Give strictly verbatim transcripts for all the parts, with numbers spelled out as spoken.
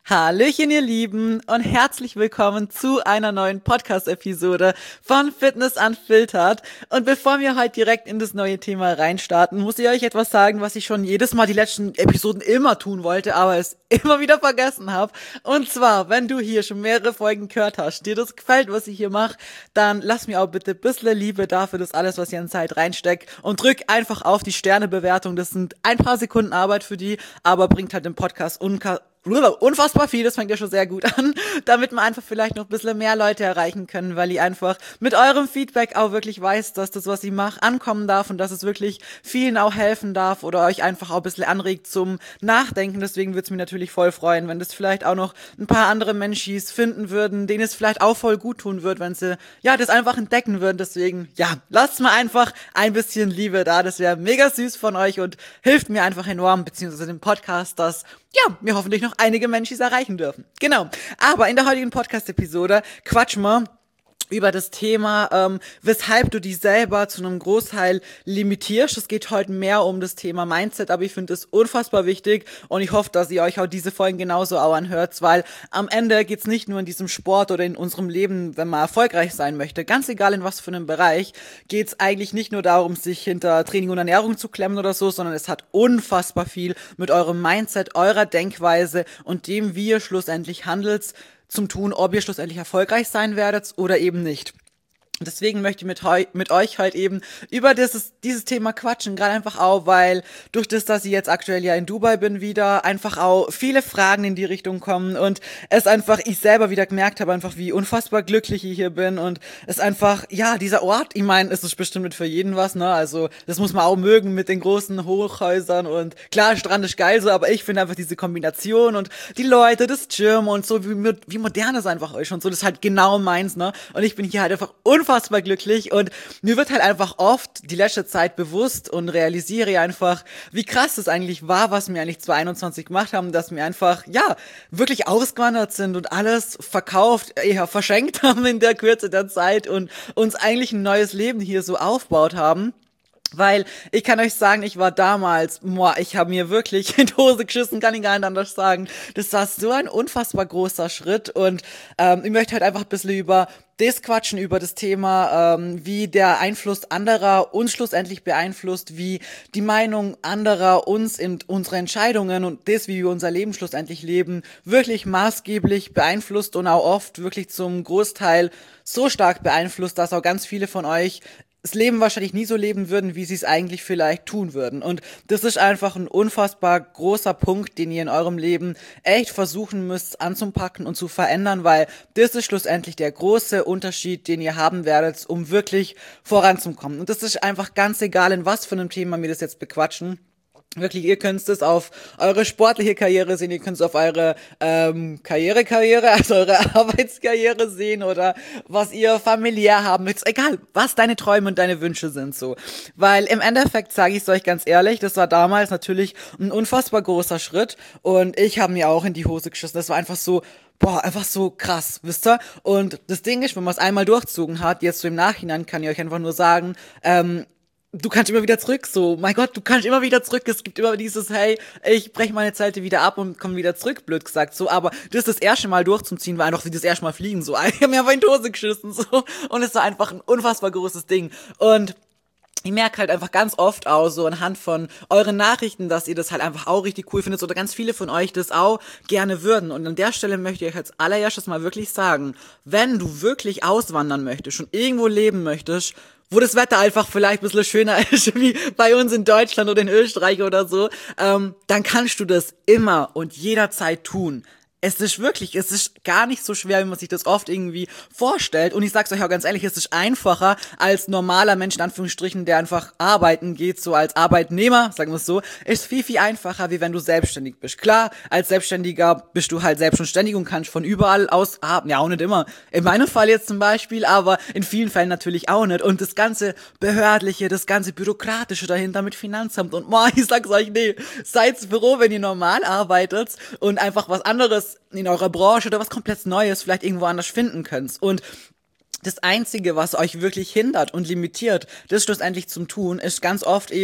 Hallöchen, ihr Lieben, und herzlich willkommen zu einer neuen Podcast-Episode von Fitness Unfiltered. Und bevor wir heute direkt in das neue Thema reinstarten, muss ich euch etwas sagen, was ich schon jedes Mal die letzten Episoden immer tun wollte, aber es immer wieder vergessen habe. Und zwar, wenn du hier schon mehrere Folgen gehört hast, dir das gefällt, was ich hier mache, dann lass mir auch bitte ein bisschen Liebe dafür, das alles, was ihr in Zeit reinsteckt, und drück einfach auf die Sternebewertung. Das sind ein paar Sekunden Arbeit für die, aber bringt halt den Podcast unka unfassbar viel, das fängt ja schon sehr gut an, damit wir einfach vielleicht noch ein bisschen mehr Leute erreichen können, weil ich einfach mit eurem Feedback auch wirklich weiß, dass das, was ich mache, ankommen darf und dass es wirklich vielen auch helfen darf oder euch einfach auch ein bisschen anregt zum Nachdenken. Deswegen würde es mich natürlich voll freuen, wenn das vielleicht auch noch ein paar andere Menschis finden würden, denen es vielleicht auch voll gut tun wird, wenn sie ja das einfach entdecken würden. Deswegen, ja, lasst mir einfach ein bisschen Liebe da, das wäre mega süß von euch und hilft mir einfach enorm, beziehungsweise dem Podcast, dass ja, wir hoffentlich noch einige Menschen erreichen dürfen. Genau. Aber in der heutigen Podcast-Episode quatschen wir über das Thema, ähm, weshalb du dich selber zu einem Großteil limitierst. Es geht heute mehr um das Thema Mindset, aber ich finde es unfassbar wichtig und ich hoffe, dass ihr euch auch diese Folgen genauso auch anhört, weil am Ende geht's nicht nur in diesem Sport oder in unserem Leben, wenn man erfolgreich sein möchte, ganz egal in was für einem Bereich, geht's eigentlich nicht nur darum, sich hinter Training und Ernährung zu klemmen oder so, sondern es hat unfassbar viel mit eurem Mindset, eurer Denkweise und dem, wie ihr schlussendlich handelt, zum tun, ob ihr schlussendlich erfolgreich sein werdet oder eben nicht. Deswegen möchte ich mit, heu- mit euch halt eben über dieses, dieses Thema quatschen, gerade einfach auch, weil durch das, dass ich jetzt aktuell ja in Dubai bin wieder, einfach auch viele Fragen in die Richtung kommen und es einfach, ich selber wieder gemerkt habe, einfach wie unfassbar glücklich ich hier bin und es einfach, ja, dieser Ort, ich meine, es ist bestimmt nicht für jeden was, ne, also das muss man auch mögen mit den großen Hochhäusern und klar, Strand ist geil so, aber ich finde einfach diese Kombination und die Leute, das Gym und so, wie, wie modern es einfach ist und so, das ist halt genau meins, ne, und ich bin hier halt einfach unfassbar unfassbar glücklich und mir wird halt einfach oft die letzte Zeit bewusst und realisiere einfach, wie krass das eigentlich war, was wir eigentlich zwanzig einundzwanzig gemacht haben, dass wir einfach, ja, wirklich ausgewandert sind und alles verkauft, eher verschenkt haben in der Kürze der Zeit und uns eigentlich ein neues Leben hier so aufgebaut haben. Weil, ich kann euch sagen, ich war damals, boah, ich habe mir wirklich in die Hose geschissen, kann ich gar nicht anders sagen. Das war so ein unfassbar großer Schritt und ähm, ich möchte halt einfach ein bisschen über das quatschen, über das Thema, ähm, wie der Einfluss anderer uns schlussendlich beeinflusst, wie die Meinung anderer uns in unsere Entscheidungen und das, wie wir unser Leben schlussendlich leben, wirklich maßgeblich beeinflusst und auch oft wirklich zum Großteil so stark beeinflusst, dass auch ganz viele von euch das Leben wahrscheinlich nie so leben würden, wie sie es eigentlich vielleicht tun würden. Und das ist einfach ein unfassbar großer Punkt, den ihr in eurem Leben echt versuchen müsst anzupacken und zu verändern, weil das ist schlussendlich der große Unterschied, den ihr haben werdet, um wirklich voranzukommen. Und das ist einfach ganz egal, in was für einem Thema wir das jetzt bequatschen. Wirklich, ihr könnt es auf eure sportliche Karriere sehen, ihr könnt es auf eure ähm, Karriere-Karriere, also eure Arbeitskarriere sehen oder was ihr familiär haben möchtet. Egal, was deine Träume und deine Wünsche sind so. Weil im Endeffekt, sage ich es euch ganz ehrlich, das war damals natürlich ein unfassbar großer Schritt und ich habe mir auch in die Hose geschissen. Das war einfach so, boah, einfach so krass, wisst ihr? Und das Ding ist, wenn man es einmal durchzogen hat, jetzt so im Nachhinein kann ich euch einfach nur sagen, ähm, du kannst immer wieder zurück, so, mein Gott, du kannst immer wieder zurück, es gibt immer dieses, hey, ich breche meine Zelte wieder ab und komme wieder zurück, blöd gesagt, so, aber das das erste Mal durchzuziehen, war einfach wie das erste Mal fliegen, so, ich hab mir einfach in die Hose geschissen, so, und es war einfach ein unfassbar großes Ding, und ich merke halt einfach ganz oft auch so anhand von euren Nachrichten, dass ihr das halt einfach auch richtig cool findet oder ganz viele von euch das auch gerne würden. Und an der Stelle möchte ich euch als allererstes mal wirklich sagen, wenn du wirklich auswandern möchtest und irgendwo leben möchtest, wo das Wetter einfach vielleicht ein bisschen schöner ist, wie bei uns in Deutschland oder in Österreich oder so, ähm, dann kannst du das immer und jederzeit tun. Es ist wirklich, es ist gar nicht so schwer, wie man sich das oft irgendwie vorstellt. Und ich sag's euch auch ganz ehrlich, es ist einfacher als normaler Mensch, in Anführungsstrichen, der einfach arbeiten geht, so als Arbeitnehmer, sagen wir es so, ist viel, viel einfacher, wie wenn du selbstständig bist. Klar, als Selbstständiger bist du halt selbst und ständig und kannst von überall aus arbeiten. Ja, auch nicht immer. In meinem Fall jetzt zum Beispiel, aber in vielen Fällen natürlich auch nicht. Und das ganze Behördliche, das ganze Bürokratische dahinter mit Finanzamt und, boah, ich sag's euch, nee, seid froh, wenn ihr normal arbeitet und einfach was anderes in eurer Branche oder was komplett Neues vielleicht irgendwo anders finden könnt. Und das Einzige, was euch wirklich hindert und limitiert, das schlussendlich zum Tun, ist ganz oft eben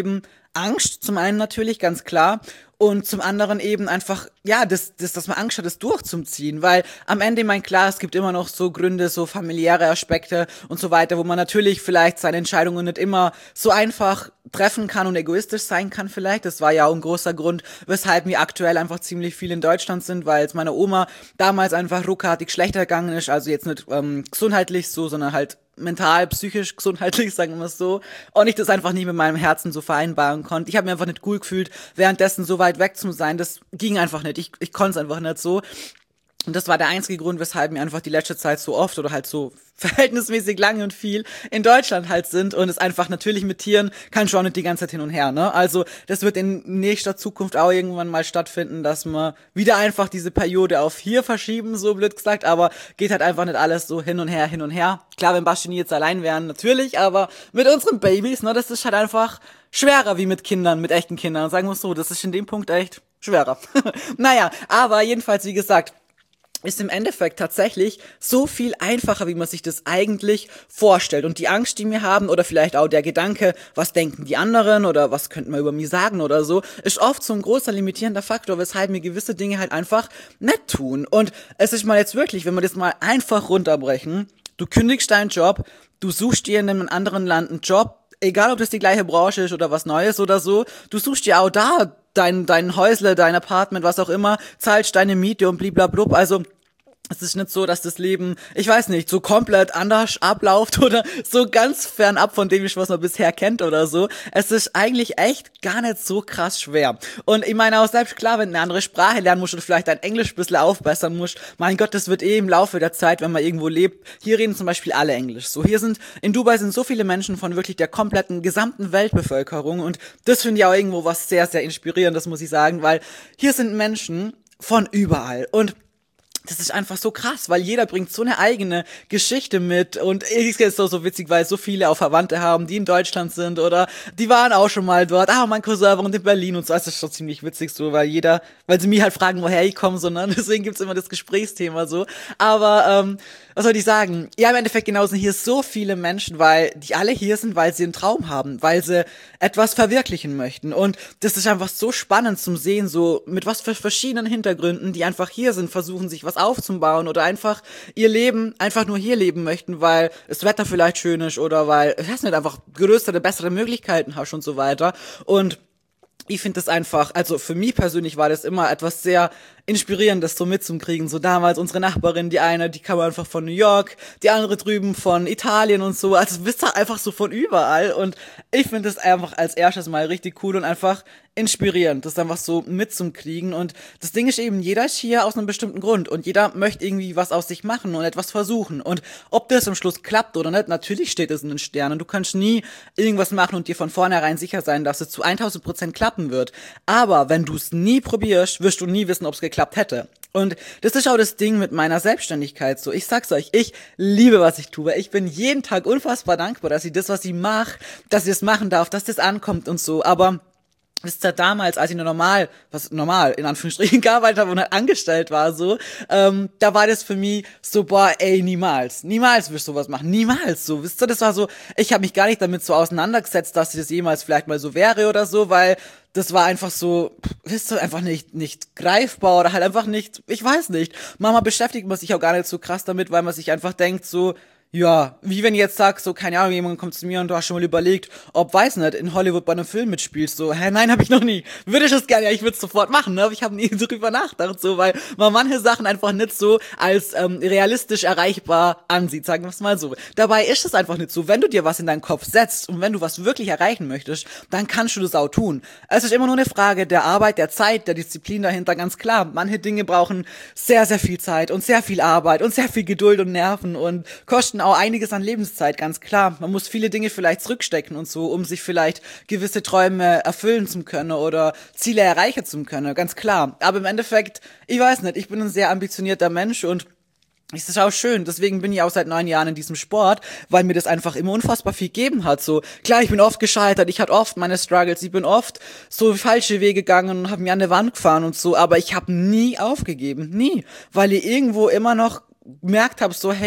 Angst zum einen natürlich, ganz klar. Und zum anderen eben einfach, ja, das, das, dass man Angst hat, das durchzuziehen. Weil am Ende, mein klar, es gibt immer noch so Gründe, so familiäre Aspekte und so weiter, wo man natürlich vielleicht seine Entscheidungen nicht immer so einfach treffen kann und egoistisch sein kann vielleicht. Das war ja auch ein großer Grund, weshalb wir aktuell einfach ziemlich viel in Deutschland sind, weil es meiner Oma damals einfach ruckartig schlechter gegangen ist. Also jetzt nicht ähm, gesundheitlich so, sondern halt mental, psychisch, gesundheitlich, sagen wir es so, und ich das einfach nicht mit meinem Herzen so vereinbaren konnte. Ich habe mir einfach nicht cool gefühlt, währenddessen so weit weg zu sein. Das ging einfach nicht. Ich, ich konnte es einfach nicht so. Und das war der einzige Grund, weshalb wir einfach die letzte Zeit so oft oder halt so verhältnismäßig lange und viel in Deutschland halt sind. Und es einfach natürlich mit Tieren kann schon nicht die ganze Zeit hin und her, ne? Also das wird in nächster Zukunft auch irgendwann mal stattfinden, dass wir wieder einfach diese Periode auf hier verschieben, so blöd gesagt. Aber geht halt einfach nicht alles so hin und her, hin und her. Klar, wenn Basti und ich jetzt allein wären, natürlich. Aber mit unseren Babys, ne, das ist halt einfach schwerer wie mit Kindern, mit echten Kindern. Sagen wir es so, das ist in dem Punkt echt schwerer. Naja, aber jedenfalls, wie gesagt, ist im Endeffekt tatsächlich so viel einfacher, wie man sich das eigentlich vorstellt. Und die Angst, die wir haben, oder vielleicht auch der Gedanke, was denken die anderen oder was könnten wir über mich sagen oder so, ist oft so ein großer limitierender Faktor, weshalb wir gewisse Dinge halt einfach nicht tun. Und es ist mal jetzt wirklich, wenn wir das mal einfach runterbrechen, du kündigst deinen Job, du suchst dir in einem anderen Land einen Job, egal ob das die gleiche Branche ist oder was Neues oder so, du suchst dir auch da dein, dein Häusle, dein Apartment, was auch immer, zahlst deine Miete und bliblablub, also es ist nicht so, dass das Leben, ich weiß nicht, so komplett anders abläuft oder so ganz fernab von dem, was man bisher kennt oder so. Es ist eigentlich echt gar nicht so krass schwer. Und ich meine auch selbst klar, wenn du eine andere Sprache lernen musst oder vielleicht dein Englisch ein bisschen aufbessern musst, mein Gott, das wird eh im Laufe der Zeit, wenn man irgendwo lebt, hier reden zum Beispiel alle Englisch. So, hier sind, in Dubai sind so viele Menschen von wirklich der kompletten gesamten Weltbevölkerung und das finde ich auch irgendwo was sehr, sehr inspirierendes, muss ich sagen, weil hier sind Menschen von überall und das ist einfach so krass, weil jeder bringt so eine eigene Geschichte mit und es ist so, so witzig, weil so viele auch Verwandte haben, die in Deutschland sind oder die waren auch schon mal dort, ah, mein Cousin wohnt in Berlin und so, das ist schon ziemlich witzig so, weil jeder, weil sie mich halt fragen, woher ich komme, sondern deswegen gibt's immer das Gesprächsthema so, aber ähm, was soll ich sagen? Ja, im Endeffekt genau sind hier so viele Menschen, weil die alle hier sind, weil sie einen Traum haben, weil sie etwas verwirklichen möchten und das ist einfach so spannend zum Sehen, so mit was für verschiedenen Hintergründen, die einfach hier sind, versuchen sich was aufzubauen oder einfach ihr Leben einfach nur hier leben möchten, weil das Wetter vielleicht schön ist oder weil, ich weiß nicht, einfach größere, bessere Möglichkeiten hast und so weiter und ich finde das einfach, also für mich persönlich war das immer etwas sehr Inspirierendes so mitzukriegen. So damals unsere Nachbarin, die eine, die kam einfach von New York, die andere drüben von Italien und so. Also du bist halt einfach so von überall und ich finde das einfach als erstes mal richtig cool und einfach inspirierend, das einfach so mitzukriegen. Und das Ding ist eben, jeder ist hier aus einem bestimmten Grund und jeder möchte irgendwie was aus sich machen und etwas versuchen. Und ob das am Schluss klappt oder nicht, natürlich steht es in den Sternen. Du kannst nie irgendwas machen und dir von vornherein sicher sein, dass es zu tausend Prozent klappen wird. Aber wenn du es nie probierst, wirst du nie wissen, ob es geklappt hätte. Und das ist auch das Ding mit meiner Selbstständigkeit so. Ich sag's euch, ich liebe, was ich tue. Ich bin jeden Tag unfassbar dankbar, dass ich das, was ich mache, dass ich das machen darf, dass das ankommt und so. Aber wisst ihr, damals, als ich nur normal, was normal, in Anführungsstrichen, gearbeitet habe und halt angestellt war, so, ähm, da war das für mich so, boah, ey, niemals, niemals wirst du sowas machen, niemals, so, wisst ihr, das war so, ich habe mich gar nicht damit so auseinandergesetzt, dass das jemals vielleicht mal so wäre oder so, weil das war einfach so, wisst ihr, einfach nicht, nicht greifbar oder halt einfach nicht, ich weiß nicht, manchmal beschäftigt man sich auch gar nicht so krass damit, weil man sich einfach denkt, so, ja, wie wenn ich jetzt sagst, so, keine Ahnung, jemand kommt zu mir und du hast schon mal überlegt, ob, weiß nicht, in Hollywood bei einem Film mitspielst, so, hä, nein, hab ich noch nie. Würde ich das gerne, ja, ich würde es sofort machen, ne, aber ich habe nie drüber nachgedacht, so, weil man manche Sachen einfach nicht so als ähm, realistisch erreichbar ansieht, sagen wir es mal so. Dabei ist es einfach nicht so, wenn du dir was in deinen Kopf setzt und wenn du was wirklich erreichen möchtest, dann kannst du das auch tun. Es ist immer nur eine Frage der Arbeit, der Zeit, der Disziplin dahinter, ganz klar. Manche Dinge brauchen sehr, sehr viel Zeit und sehr viel Arbeit und sehr viel Geduld und Nerven und kosten auch einiges an Lebenszeit, ganz klar. Man muss viele Dinge vielleicht zurückstecken und so, um sich vielleicht gewisse Träume erfüllen zu können oder Ziele erreichen zu können, ganz klar. Aber im Endeffekt, ich weiß nicht, ich bin ein sehr ambitionierter Mensch und es ist auch schön, deswegen bin ich auch seit neun Jahren in diesem Sport, weil mir das einfach immer unfassbar viel gegeben hat, so. Klar, ich bin oft gescheitert, ich hatte oft meine Struggles, ich bin oft so falsche Wege gegangen und habe mir an der Wand gefahren und so, aber ich habe nie aufgegeben, nie, weil ich irgendwo immer noch gemerkt habe, so, hey,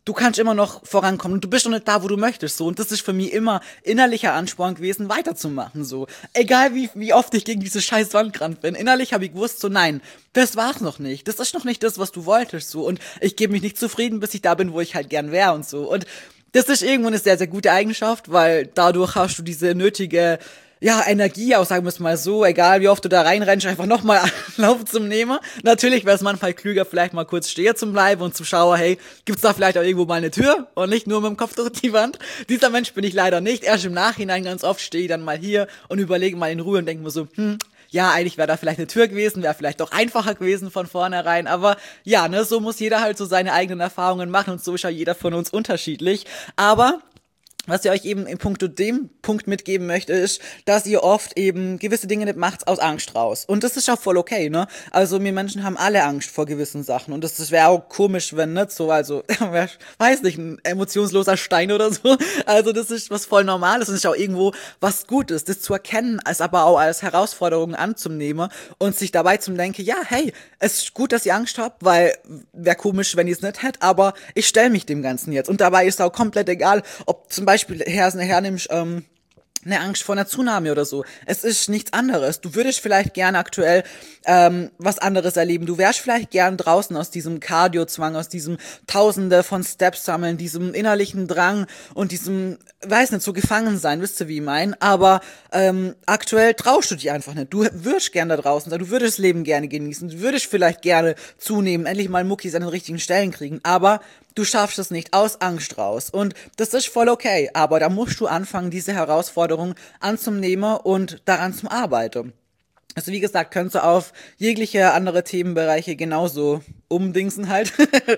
du kannst immer noch vorankommen und du bist noch nicht da, wo du möchtest, so. Und das ist für mich immer innerlicher Ansporn gewesen, weiterzumachen, so. Egal wie, wie oft ich gegen diese scheiß Wand gerannt bin. Innerlich habe ich gewusst, so, nein, das war's noch nicht. Das ist noch nicht das, was du wolltest, so. Und ich gebe mich nicht zufrieden, bis ich da bin, wo ich halt gern wäre und so. Und das ist irgendwo eine sehr, sehr gute Eigenschaft, weil dadurch hast du diese nötige, ja, Energie, auch sagen wir es mal so, egal wie oft du da reinrennst, einfach nochmal Lauf zum Nehmen. Natürlich wäre es manchmal klüger, vielleicht mal kurz stehen zu bleiben und zu schauen, hey, gibt's da vielleicht auch irgendwo mal eine Tür und nicht nur mit dem Kopf durch die Wand. Dieser Mensch bin ich leider nicht. Erst im Nachhinein ganz oft stehe ich dann mal hier und überlege mal in Ruhe und denke mir so, hm, ja, eigentlich wäre da vielleicht eine Tür gewesen, wäre vielleicht doch einfacher gewesen von vornherein, aber ja, ne, so muss jeder halt so seine eigenen Erfahrungen machen und so ist ja jeder von uns unterschiedlich, aber was ich euch eben in puncto dem Punkt mitgeben möchte, ist, dass ihr oft eben gewisse Dinge nicht macht aus Angst raus. Und das ist auch voll okay, ne? Also wir Menschen haben alle Angst vor gewissen Sachen. Und das, das wäre auch komisch, wenn nicht so, also, wer weiß nicht, ein emotionsloser Stein oder so. Also das ist was voll Normales und ist auch irgendwo was Gutes, das zu erkennen, als aber auch als Herausforderung anzunehmen und sich dabei zu denken, ja, hey, es ist gut, dass ihr Angst habt, weil wäre komisch, wenn ihr es nicht hättet, aber ich stelle mich dem Ganzen jetzt. Und dabei ist auch komplett egal, ob zum Beispiel Beispiel her, hernimmst, ähm, eine Angst vor einer Tsunami oder so. Es ist nichts anderes. Du würdest vielleicht gerne aktuell ähm, was anderes erleben. Du wärst vielleicht gern draußen aus diesem Cardio-Zwang, aus diesem Tausende von Steps sammeln, diesem innerlichen Drang und diesem, weiß nicht, so gefangen sein, wisst ihr, wie ich mein? Aber ähm, aktuell traust du dich einfach nicht. Du würdest gerne da draußen sein, du würdest das Leben gerne genießen, du würdest vielleicht gerne zunehmen, endlich mal Muckis an den richtigen Stellen kriegen, aber du schaffst es nicht aus Angst raus. Und das ist voll okay, aber da musst du anfangen, diese Herausforderung anzunehmen und daran zu arbeiten. Also wie gesagt, könntest du auf jegliche andere Themenbereiche genauso umdingsen halt.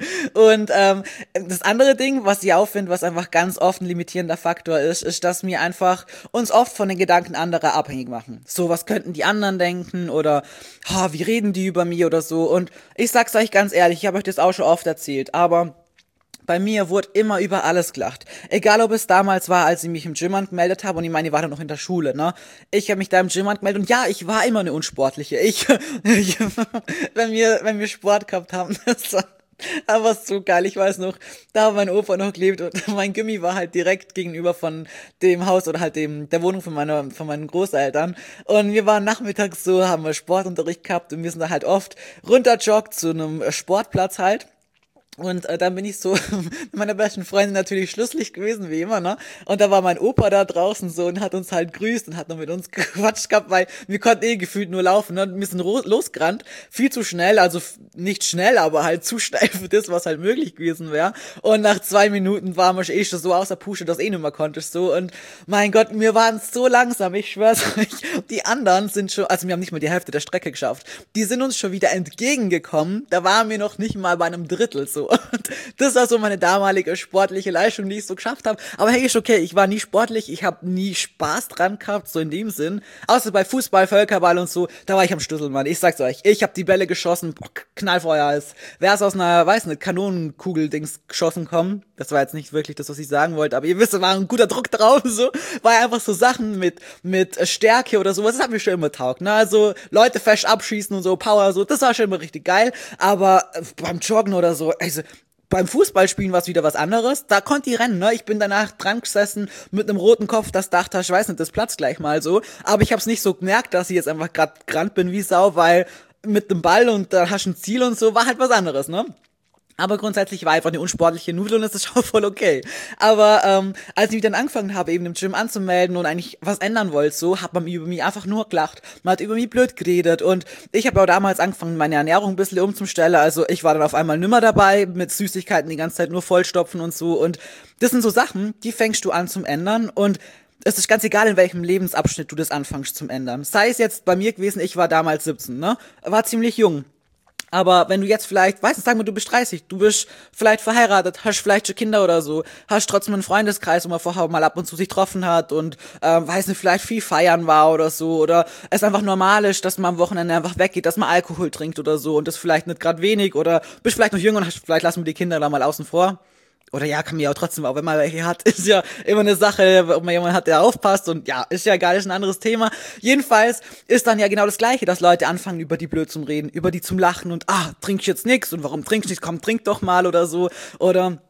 Und ähm, das andere Ding, was ich auch finde, was einfach ganz oft ein limitierender Faktor ist, ist, dass wir einfach uns oft von den Gedanken anderer abhängig machen. So, was könnten die anderen denken oder oh, wie reden die über mich oder so. Und ich sag's euch ganz ehrlich, ich habe euch das auch schon oft erzählt, aber bei mir wurde immer über alles gelacht. Egal, ob es damals war, als ich mich im Gym angemeldet habe und ich meine, ich war da noch in der Schule, ne? Ich habe mich da im Gym angemeldet und ja, ich war immer eine Unsportliche. Ich, ich wenn wir, wenn wir Sport gehabt haben, das war aber so geil. Ich weiß noch, da hat mein Opa noch gelebt und mein Gimmi war halt direkt gegenüber von dem Haus oder halt dem, der Wohnung von meiner, von meinen Großeltern. Und wir waren nachmittags so, haben wir Sportunterricht gehabt und wir sind da halt oft runterjoggt zu einem Sportplatz halt. Und äh, dann bin ich so mit meiner besten Freundin natürlich Schlusslicht gewesen, wie immer, ne? Und da war mein Opa da draußen so und hat uns halt grüßt und hat noch mit uns gequatscht gehabt, weil wir konnten eh gefühlt nur laufen, ne? Wir sind losgerannt, viel zu schnell, also f- nicht schnell, aber halt zu schnell für das, was halt möglich gewesen wäre. Und nach zwei Minuten waren wir eh schon so außer Puste, dass eh nicht mehr konntest, so. Und mein Gott, wir waren so langsam, ich schwör's euch. Die anderen sind schon, also wir haben nicht mal die Hälfte der Strecke geschafft. Die sind uns schon wieder entgegengekommen, da waren wir noch nicht mal bei einem Drittel, so. Und das war so meine damalige sportliche Leistung, die ich so geschafft habe. Aber hey, ist okay, ich war nie sportlich, ich habe nie Spaß dran gehabt, so in dem Sinn. Außer bei Fußball, Völkerball und so, da war ich am Schlüssel, Mann. Ich sag's euch, ich habe die Bälle geschossen, boah, Knallfeuer, als wäre es aus einer, weiß nicht, Kanonenkugel-Dings geschossen kommen. Das war jetzt nicht wirklich das, was ich sagen wollte, aber ihr wisst, war ein guter Druck drauf, so. War einfach so Sachen mit mit Stärke oder sowas, das hat mir schon immer taugt, ne? Also Leute fest abschießen und so, Power, so, das war schon immer richtig geil. Aber beim Joggen oder so, also beim Fußballspielen war es wieder was anderes. Da konnte ich rennen, ne? Ich bin danach dran gesessen mit einem roten Kopf, das dachte, ich weiß nicht, das platzt gleich mal so. Aber ich hab's nicht so gemerkt, dass ich jetzt einfach grad gerannt bin wie Sau, weil mit dem Ball und da hast du ein Ziel und so, war halt was anderes, ne? Aber grundsätzlich war einfach eine unsportliche Nudel und das ist schon voll okay. Aber ähm, als ich dann angefangen habe, eben im Gym anzumelden und eigentlich was ändern wollte, so, hat man über mich einfach nur gelacht. Man hat über mich blöd geredet und ich habe auch damals angefangen, meine Ernährung ein bisschen umzustellen. Also ich war dann auf einmal nimmer dabei, mit Süßigkeiten die ganze Zeit nur vollstopfen und so. Und das sind so Sachen, die fängst du an zum Ändern und es ist ganz egal, in welchem Lebensabschnitt du das anfängst zum Ändern. Sei es jetzt bei mir gewesen, ich war damals siebzehn, ne? War ziemlich jung. Aber wenn du jetzt vielleicht, weißt du, sagen wir, du bist dreißig, du bist vielleicht verheiratet, hast vielleicht schon Kinder oder so, hast trotzdem einen Freundeskreis, wo man vorher mal ab und zu sich getroffen hat und, ähm, weiß nicht, vielleicht viel feiern war oder so, oder es einfach normal ist, dass man am Wochenende einfach weggeht, dass man Alkohol trinkt oder so und das vielleicht nicht gerade wenig oder bist vielleicht noch jünger und hast, vielleicht lassen wir die Kinder da mal außen vor. Oder ja, kann man ja auch trotzdem, auch wenn man welche hat, ist ja immer eine Sache, ob man jemanden hat, der aufpasst und ja, ist ja gar nicht ein anderes Thema. Jedenfalls ist dann ja genau das Gleiche, dass Leute anfangen, über die blöd zum Reden, über die zum Lachen und ah, trinkst jetzt nix und warum trinkst du nicht, komm, trink doch mal oder so. Oder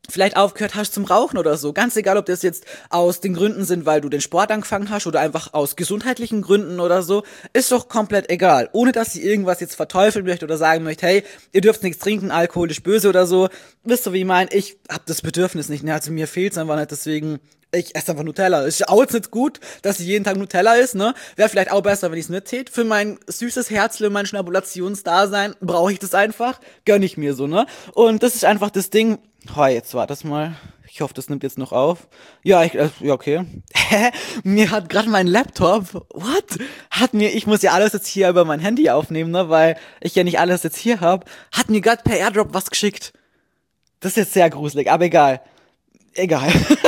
vielleicht aufgehört hast zum Rauchen oder so. Ganz egal, ob das jetzt aus den Gründen sind, weil du den Sport angefangen hast oder einfach aus gesundheitlichen Gründen oder so, ist doch komplett egal. Ohne, dass sie irgendwas jetzt verteufeln möchte oder sagen möchte, hey, ihr dürft nichts trinken, alkoholisch böse oder so. Wisst ihr, wie ich meine? Ich hab das Bedürfnis nicht, ne? Also mir fehlt's einfach nicht, deswegen, ich esse einfach Nutella. Ist auch jetzt nicht gut, dass sie jeden Tag Nutella isst, ne? Wäre vielleicht auch besser, wenn ich es nicht tät. Für mein süßes Herzle, mein Schnabulationsdasein brauche ich das einfach. Gönn ich mir so, ne? Und das ist einfach das Ding. Oh, jetzt war das mal. Ich hoffe, das nimmt jetzt noch auf. Ja, ich, äh, ja, okay. Hä? Mir hat gerade mein Laptop, what? Hat mir, ich muss ja alles jetzt hier über mein Handy aufnehmen, ne? Weil ich ja nicht alles jetzt hier hab. Hat mir gerade per Airdrop was geschickt. Das ist jetzt sehr gruselig, aber egal. Egal.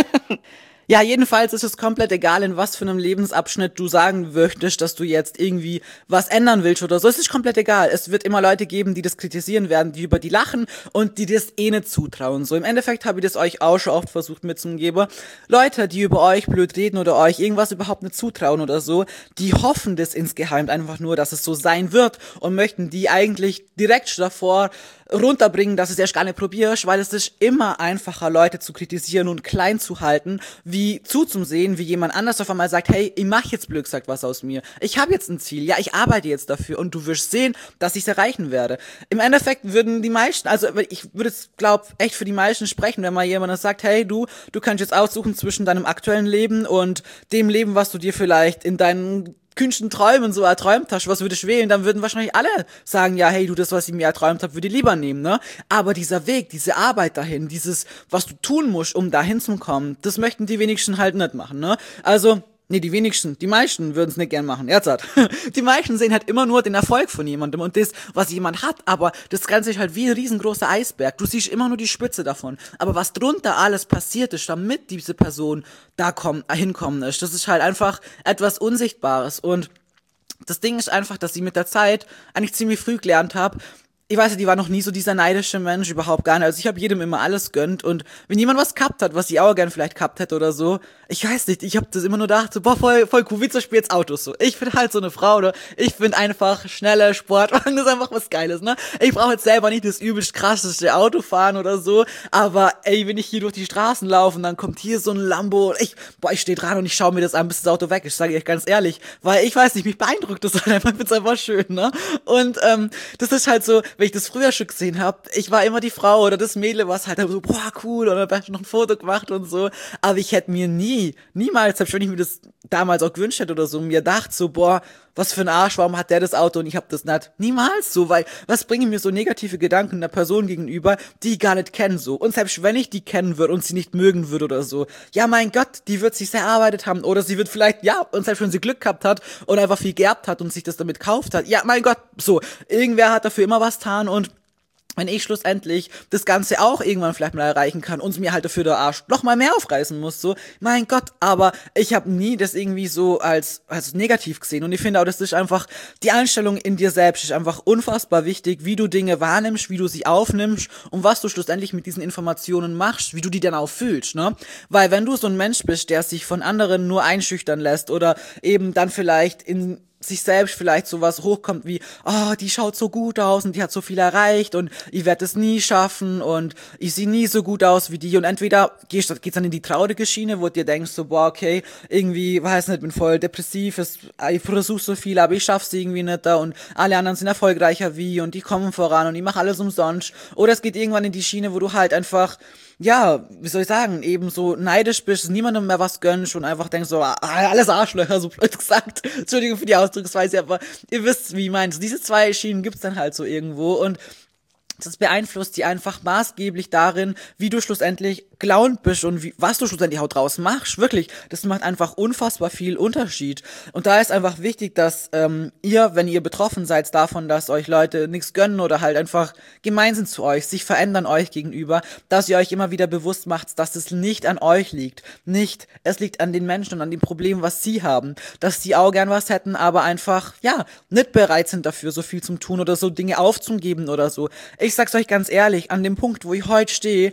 Ja, jedenfalls ist es komplett egal, in was für einem Lebensabschnitt du sagen möchtest, dass du jetzt irgendwie was ändern willst oder so. Es ist komplett egal. Es wird immer Leute geben, die das kritisieren werden, die über die lachen und die das eh nicht zutrauen. So, im Endeffekt habe ich das euch auch schon oft versucht mitzugeben. Leute, die über euch blöd reden oder euch irgendwas überhaupt nicht zutrauen oder so, die hoffen das insgeheim einfach nur, dass es so sein wird und möchten die eigentlich direkt davor runterbringen, dass du es erst gar nicht probierst, weil es ist immer einfacher, Leute zu kritisieren und klein zu halten, wie zuzusehen, wie jemand anders auf einmal sagt, hey, ich mach jetzt blöd gesagt was aus mir. Ich habe jetzt ein Ziel, ja, ich arbeite jetzt dafür und du wirst sehen, dass ich es erreichen werde. Im Endeffekt würden die meisten, also ich würde es, glaub, echt für die meisten sprechen, wenn mal jemand sagt, hey, du, du kannst jetzt aussuchen zwischen deinem aktuellen Leben und dem Leben, was du dir vielleicht in deinen kühnsten Träumen so erträumt hast, was würdest du wählen, dann würden wahrscheinlich alle sagen, ja, hey, du, das, was ich mir erträumt habe, würde ich lieber nehmen, ne? Aber dieser Weg, diese Arbeit dahin, dieses, was du tun musst, um dahin zu kommen, das möchten die wenigsten halt nicht machen, ne? Also, nee, die wenigsten, die meisten würden es nicht gern machen, ernsthaft. Die meisten sehen halt immer nur den Erfolg von jemandem und das, was jemand hat, aber das Ganze ist halt wie ein riesengroßer Eisberg. Du siehst immer nur die Spitze davon. Aber was drunter alles passiert ist, damit diese Person da kommen, hinkommen ist, das ist halt einfach etwas Unsichtbares. Und das Ding ist einfach, dass ich mit der Zeit eigentlich ziemlich früh gelernt habe, ich weiß nicht, die war noch nie so dieser neidische Mensch, überhaupt gar nicht. Also ich habe jedem immer alles gönnt und wenn jemand was gehabt hat, was ich auch gern vielleicht gehabt hätte oder so, ich weiß nicht, ich habe das immer nur gedacht, so, boah, voll, voll cool, wie zum Beispiel jetzt Autos so. Ich bin halt so eine Frau, oder ich finde einfach schnelle Sportwagen, das ist einfach was Geiles, ne? Ich brauche jetzt selber nicht das übelst krasseste Auto fahren oder so, aber ey, wenn ich hier durch die Straßen laufe und dann kommt hier so ein Lambo und ich, boah, ich stehe dran und ich schaue mir das an, bis das Auto weg ist, sage ich euch ganz ehrlich, weil ich weiß nicht, mich beeindruckt das halt einfach, ich find's einfach schön, ne? Und ähm, das ist halt so, wenn ich das früher schon gesehen habe, ich war immer die Frau oder das Mädel, was halt so, boah, cool, oder hab noch ein Foto gemacht und so, aber ich hätte mir nie, niemals, selbst wenn ich mir das damals auch gewünscht hätte oder so, mir gedacht so, boah, was für ein Arsch, warum hat der das Auto und ich hab das nicht? Niemals so, weil was bringen mir so negative Gedanken einer Person gegenüber, die ich gar nicht kenne so. Und selbst wenn ich die kennen würde und sie nicht mögen würde oder so, ja mein Gott, die wird sich sehr erarbeitet haben oder sie wird vielleicht, ja, und selbst wenn sie Glück gehabt hat und einfach viel geerbt hat und sich das damit gekauft hat, ja mein Gott, so, irgendwer hat dafür immer was getan und wenn ich schlussendlich das Ganze auch irgendwann vielleicht mal erreichen kann und mir halt dafür der Arsch noch mal mehr aufreißen muss, so, mein Gott, aber ich habe nie das irgendwie so als, als negativ gesehen und ich finde auch, das ist einfach, die Einstellung in dir selbst ist einfach unfassbar wichtig, wie du Dinge wahrnimmst, wie du sie aufnimmst und was du schlussendlich mit diesen Informationen machst, wie du die dann auch fühlst, ne, weil wenn du so ein Mensch bist, der sich von anderen nur einschüchtern lässt oder eben dann vielleicht in sich selbst vielleicht sowas hochkommt wie, oh, die schaut so gut aus und die hat so viel erreicht und ich werde es nie schaffen und ich sehe nie so gut aus wie die und entweder gehst, geht's dann in die traurige Schiene, wo du dir denkst so, boah, okay, irgendwie, weiß nicht, bin voll depressiv, es, ich versuche so viel, aber ich schaff's irgendwie nicht da und alle anderen sind erfolgreicher wie und die kommen voran und ich mache alles umsonst, oder es geht irgendwann in die Schiene, wo du halt einfach ja, wie soll ich sagen, eben so neidisch bist, niemandem mehr was gönnst und einfach denkst so, ah, alles Arschlöcher, so blöd gesagt. Entschuldigung für die Ausdrucksweise, aber ihr wisst, wie ich meine. Diese zwei Schienen gibt's dann halt so irgendwo und das beeinflusst die einfach maßgeblich darin, wie du schlussendlich gelaunt bist und wie, was du schlussendlich auch draus machst. Wirklich, das macht einfach unfassbar viel Unterschied. Und da ist einfach wichtig, dass ähm, ihr, wenn ihr betroffen seid davon, dass euch Leute nichts gönnen oder halt einfach gemein sind zu euch, sich verändern euch gegenüber, dass ihr euch immer wieder bewusst macht, dass es nicht an euch liegt. Nicht, es liegt an den Menschen und an dem Problem, was sie haben. Dass sie auch gern was hätten, aber einfach, ja, nicht bereit sind dafür, so viel zu tun oder so Dinge aufzugeben oder so. Ich sag's euch ganz ehrlich, an dem Punkt, wo ich heute stehe,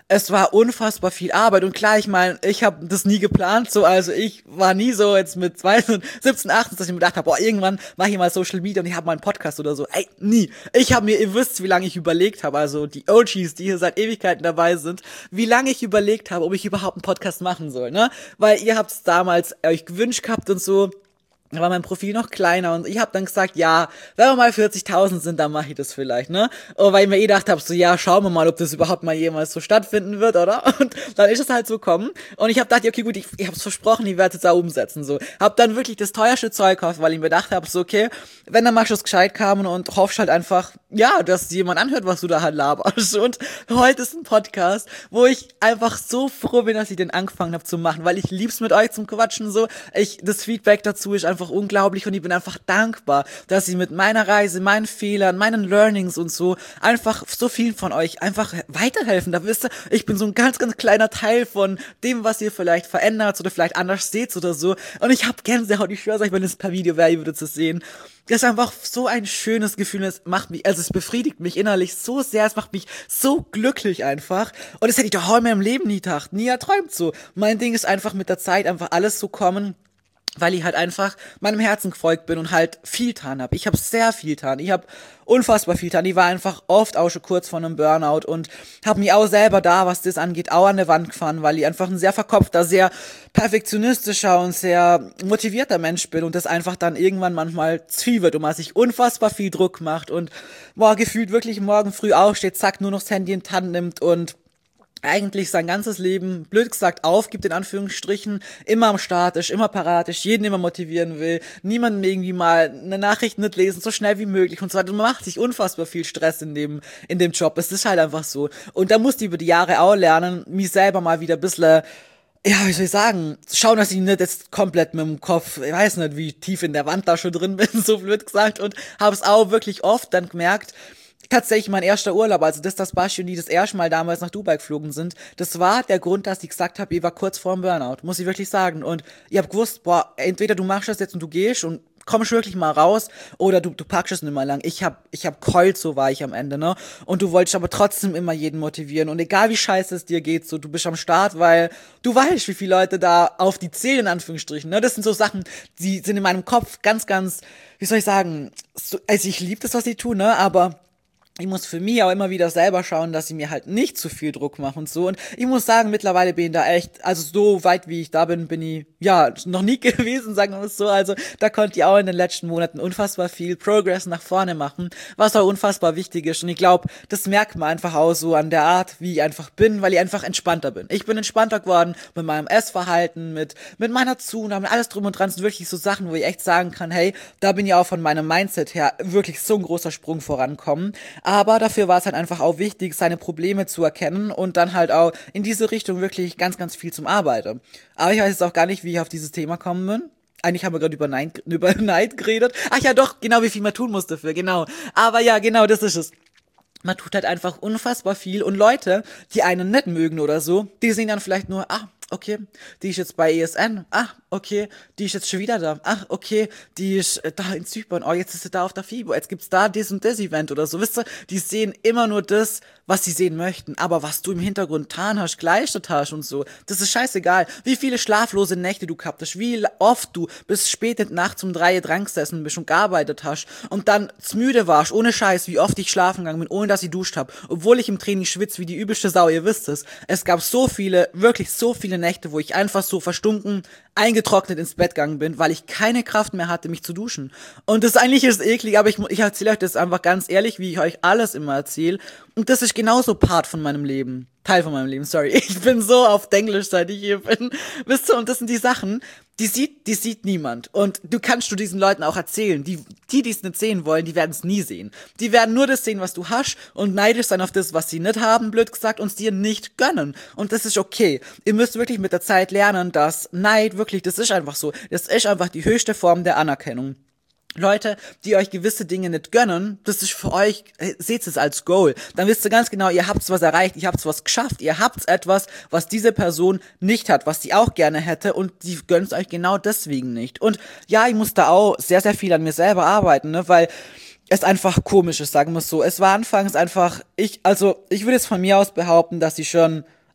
es war unfassbar viel Arbeit und klar, ich meine, ich habe das nie geplant, so, also ich war nie so jetzt mit siebzehn, achtzehn, dass ich mir gedacht habe, boah, irgendwann mache ich mal Social Media und ich habe mal einen Podcast oder so. Ey, nie. Ich habe mir, ihr wisst, wie lange ich überlegt habe, also die O Gs, die hier seit Ewigkeiten dabei sind, wie lange ich überlegt habe, ob ich überhaupt einen Podcast machen soll, ne? Weil ihr habt es damals euch gewünscht gehabt und so. Da war mein Profil noch kleiner und ich habe dann gesagt, ja, wenn wir mal vierzigtausend sind, dann mache ich das vielleicht, ne? Und weil ich mir eh gedacht habe, so, ja, schauen wir mal, ob das überhaupt mal jemals so stattfinden wird, oder? Und dann ist es halt so gekommen und ich habe gedacht, okay, gut, ich, ich habe es versprochen, ich werde es da umsetzen, so. Hab dann wirklich das teuerste Zeug gekauft, weil ich mir gedacht habe, so, okay, wenn, dann machst du es gescheit kamen und hoffst halt einfach, ja, dass jemand anhört, was du da halt laberst. Und heute ist ein Podcast, wo ich einfach so froh bin, dass ich den angefangen habe zu machen, weil ich lieb's mit euch zum Quatschen, so. Ich, das Feedback dazu ist einfach einfach unglaublich und ich bin einfach dankbar, dass ich mit meiner Reise, meinen Fehlern, meinen Learnings und so einfach so vielen von euch einfach weiterhelfen. Da wisst ihr, ich bin so ein ganz, ganz kleiner Teil von dem, was ihr vielleicht verändert oder vielleicht anders seht oder so. Und ich habe Gänsehaut, ich schwör's euch, wenn es per Video wäre, ihr würdet es sehen. Das ist einfach so ein schönes Gefühl, es macht mich, also es befriedigt mich innerlich so sehr, es macht mich so glücklich einfach. Und das hätte ich doch heute in meinem Leben nie gedacht, nie erträumt so. Mein Ding ist einfach mit der Zeit einfach alles so kommen, weil ich halt einfach meinem Herzen gefolgt bin und halt viel getan habe. Ich habe sehr viel getan. Ich habe unfassbar viel getan. Ich war einfach oft auch schon kurz vor einem Burnout und habe mich auch selber da, was das angeht, auch an der Wand gefahren, weil ich einfach ein sehr verkopfter, sehr perfektionistischer und sehr motivierter Mensch bin und das einfach dann irgendwann manchmal zu viel wird und man sich unfassbar viel Druck macht und boah, gefühlt wirklich morgen früh aufsteht, zack, nur noch das Handy in die Hand nimmt und eigentlich sein ganzes Leben, blöd gesagt, aufgibt, in Anführungsstrichen, immer am Start ist, immer parat ist, jeden immer motivieren will, niemandem irgendwie mal eine Nachricht nicht lesen, so schnell wie möglich und so weiter. Und man macht sich unfassbar viel Stress in dem, in dem Job. Es ist halt einfach so. Und da musste ich über die Jahre auch lernen, mich selber mal wieder ein bisschen, ja, wie soll ich sagen, schauen, dass ich nicht jetzt komplett mit dem Kopf, ich weiß nicht, wie tief in der Wand da schon drin bin, so blöd gesagt, und habe es auch wirklich oft dann gemerkt, tatsächlich mein erster Urlaub, also das, das Basti und die das erste Mal damals nach Dubai geflogen sind, das war der Grund, dass ich gesagt habe, ich war kurz vor dem Burnout, muss ich wirklich sagen. Und ich habe gewusst, boah, entweder du machst das jetzt und du gehst und kommst wirklich mal raus, oder du, du packst es nicht mehr lang. Ich hab, ich hab keult, so war ich am Ende, ne? Und du wolltest aber trotzdem immer jeden motivieren. Und egal wie scheiße es dir geht, so, du bist am Start, weil du weißt, wie viele Leute da auf die zählen, in Anführungsstrichen, ne? Das sind so Sachen, die sind in meinem Kopf ganz, ganz, wie soll ich sagen, so, also ich liebe das, was ich tue, ne? Aber ich muss für mich auch immer wieder selber schauen, dass ich mir halt nicht zu viel Druck mache und so. Und ich muss sagen, mittlerweile bin ich da echt, also so weit wie ich da bin, bin ich, ja, noch nie gewesen, sagen wir es so. Also da konnte ich auch in den letzten Monaten unfassbar viel Progress nach vorne machen, was auch unfassbar wichtig ist. Und ich glaube, das merkt man einfach auch so an der Art, wie ich einfach bin, weil ich einfach entspannter bin. Ich bin entspannter geworden mit meinem Essverhalten, mit mit meiner Zunahme, alles drum und dran. Das sind wirklich so Sachen, wo ich echt sagen kann, hey, da bin ich auch von meinem Mindset her wirklich so ein großer Sprung vorankommen. Aber dafür war es halt einfach auch wichtig, seine Probleme zu erkennen und dann halt auch in diese Richtung wirklich ganz, ganz viel zum Arbeiten. Aber ich weiß jetzt auch gar nicht, wie ich auf dieses Thema kommen bin. Eigentlich haben wir gerade über Neid, über Neid geredet. Ach ja, doch, genau, wie viel man tun muss dafür, genau. Aber ja, genau, das ist es. Man tut halt einfach unfassbar viel und Leute, die einen nicht mögen oder so, die sehen dann vielleicht nur, ah, okay, die ist jetzt bei E S N, ah, okay, die ist jetzt schon wieder da, ach, okay, die ist äh, da in Zypern, oh, jetzt ist sie da auf der FIBO, jetzt gibt's da das und das Event oder so, wisst ihr, die sehen immer nur das, was sie sehen möchten, aber was du im Hintergrund getan hast, geleistet hast und so, das ist scheißegal, wie viele schlaflose Nächte du gehabt hast, wie oft du bis spät in die Nacht um drei dran gesessen bist und gearbeitet hast und dann müde warst, ohne Scheiß, wie oft ich schlafen gegangen bin, ohne dass ich duscht hab, obwohl ich im Training schwitze wie die übelste Sau, ihr wisst es, es gab so viele, wirklich so viele Nächte, wo ich einfach so verstunken, eingetrocknet ins Bett gegangen bin, weil ich keine Kraft mehr hatte, mich zu duschen. Und das eigentlich ist eklig, aber ich, ich erzähle euch das einfach ganz ehrlich, wie ich euch alles immer erzähle. Und das ist genauso Part von meinem Leben. Teil von meinem Leben, sorry. Ich bin so auf Denglisch, seit ich hier bin. Wisst ihr, und das sind die Sachen, die sieht, die sieht niemand. Und du kannst du diesen Leuten auch erzählen. Die, die, die es nicht sehen wollen, die werden es nie sehen. Die werden nur das sehen, was du hast und neidisch sein auf das, was sie nicht haben, blöd gesagt, und es dir nicht gönnen. Und das ist okay. Ihr müsst wirklich mit der Zeit lernen, dass Neid wirklich, das ist einfach so. Das ist einfach die höchste Form der Anerkennung. Leute, die euch gewisse Dinge nicht gönnen, das ist für euch, seht es als Goal. Dann wisst ihr ganz genau, ihr habt was erreicht, ihr habt was geschafft, ihr habt etwas, was diese Person nicht hat, was sie auch gerne hätte und die gönnt euch genau deswegen nicht. Und ja, ich muss da auch sehr, sehr viel an mir selber arbeiten, ne, weil es einfach komisch ist, sagen wir es so. Es war anfangs einfach, ich, also ich würde jetzt von mir aus behaupten, dass ich schon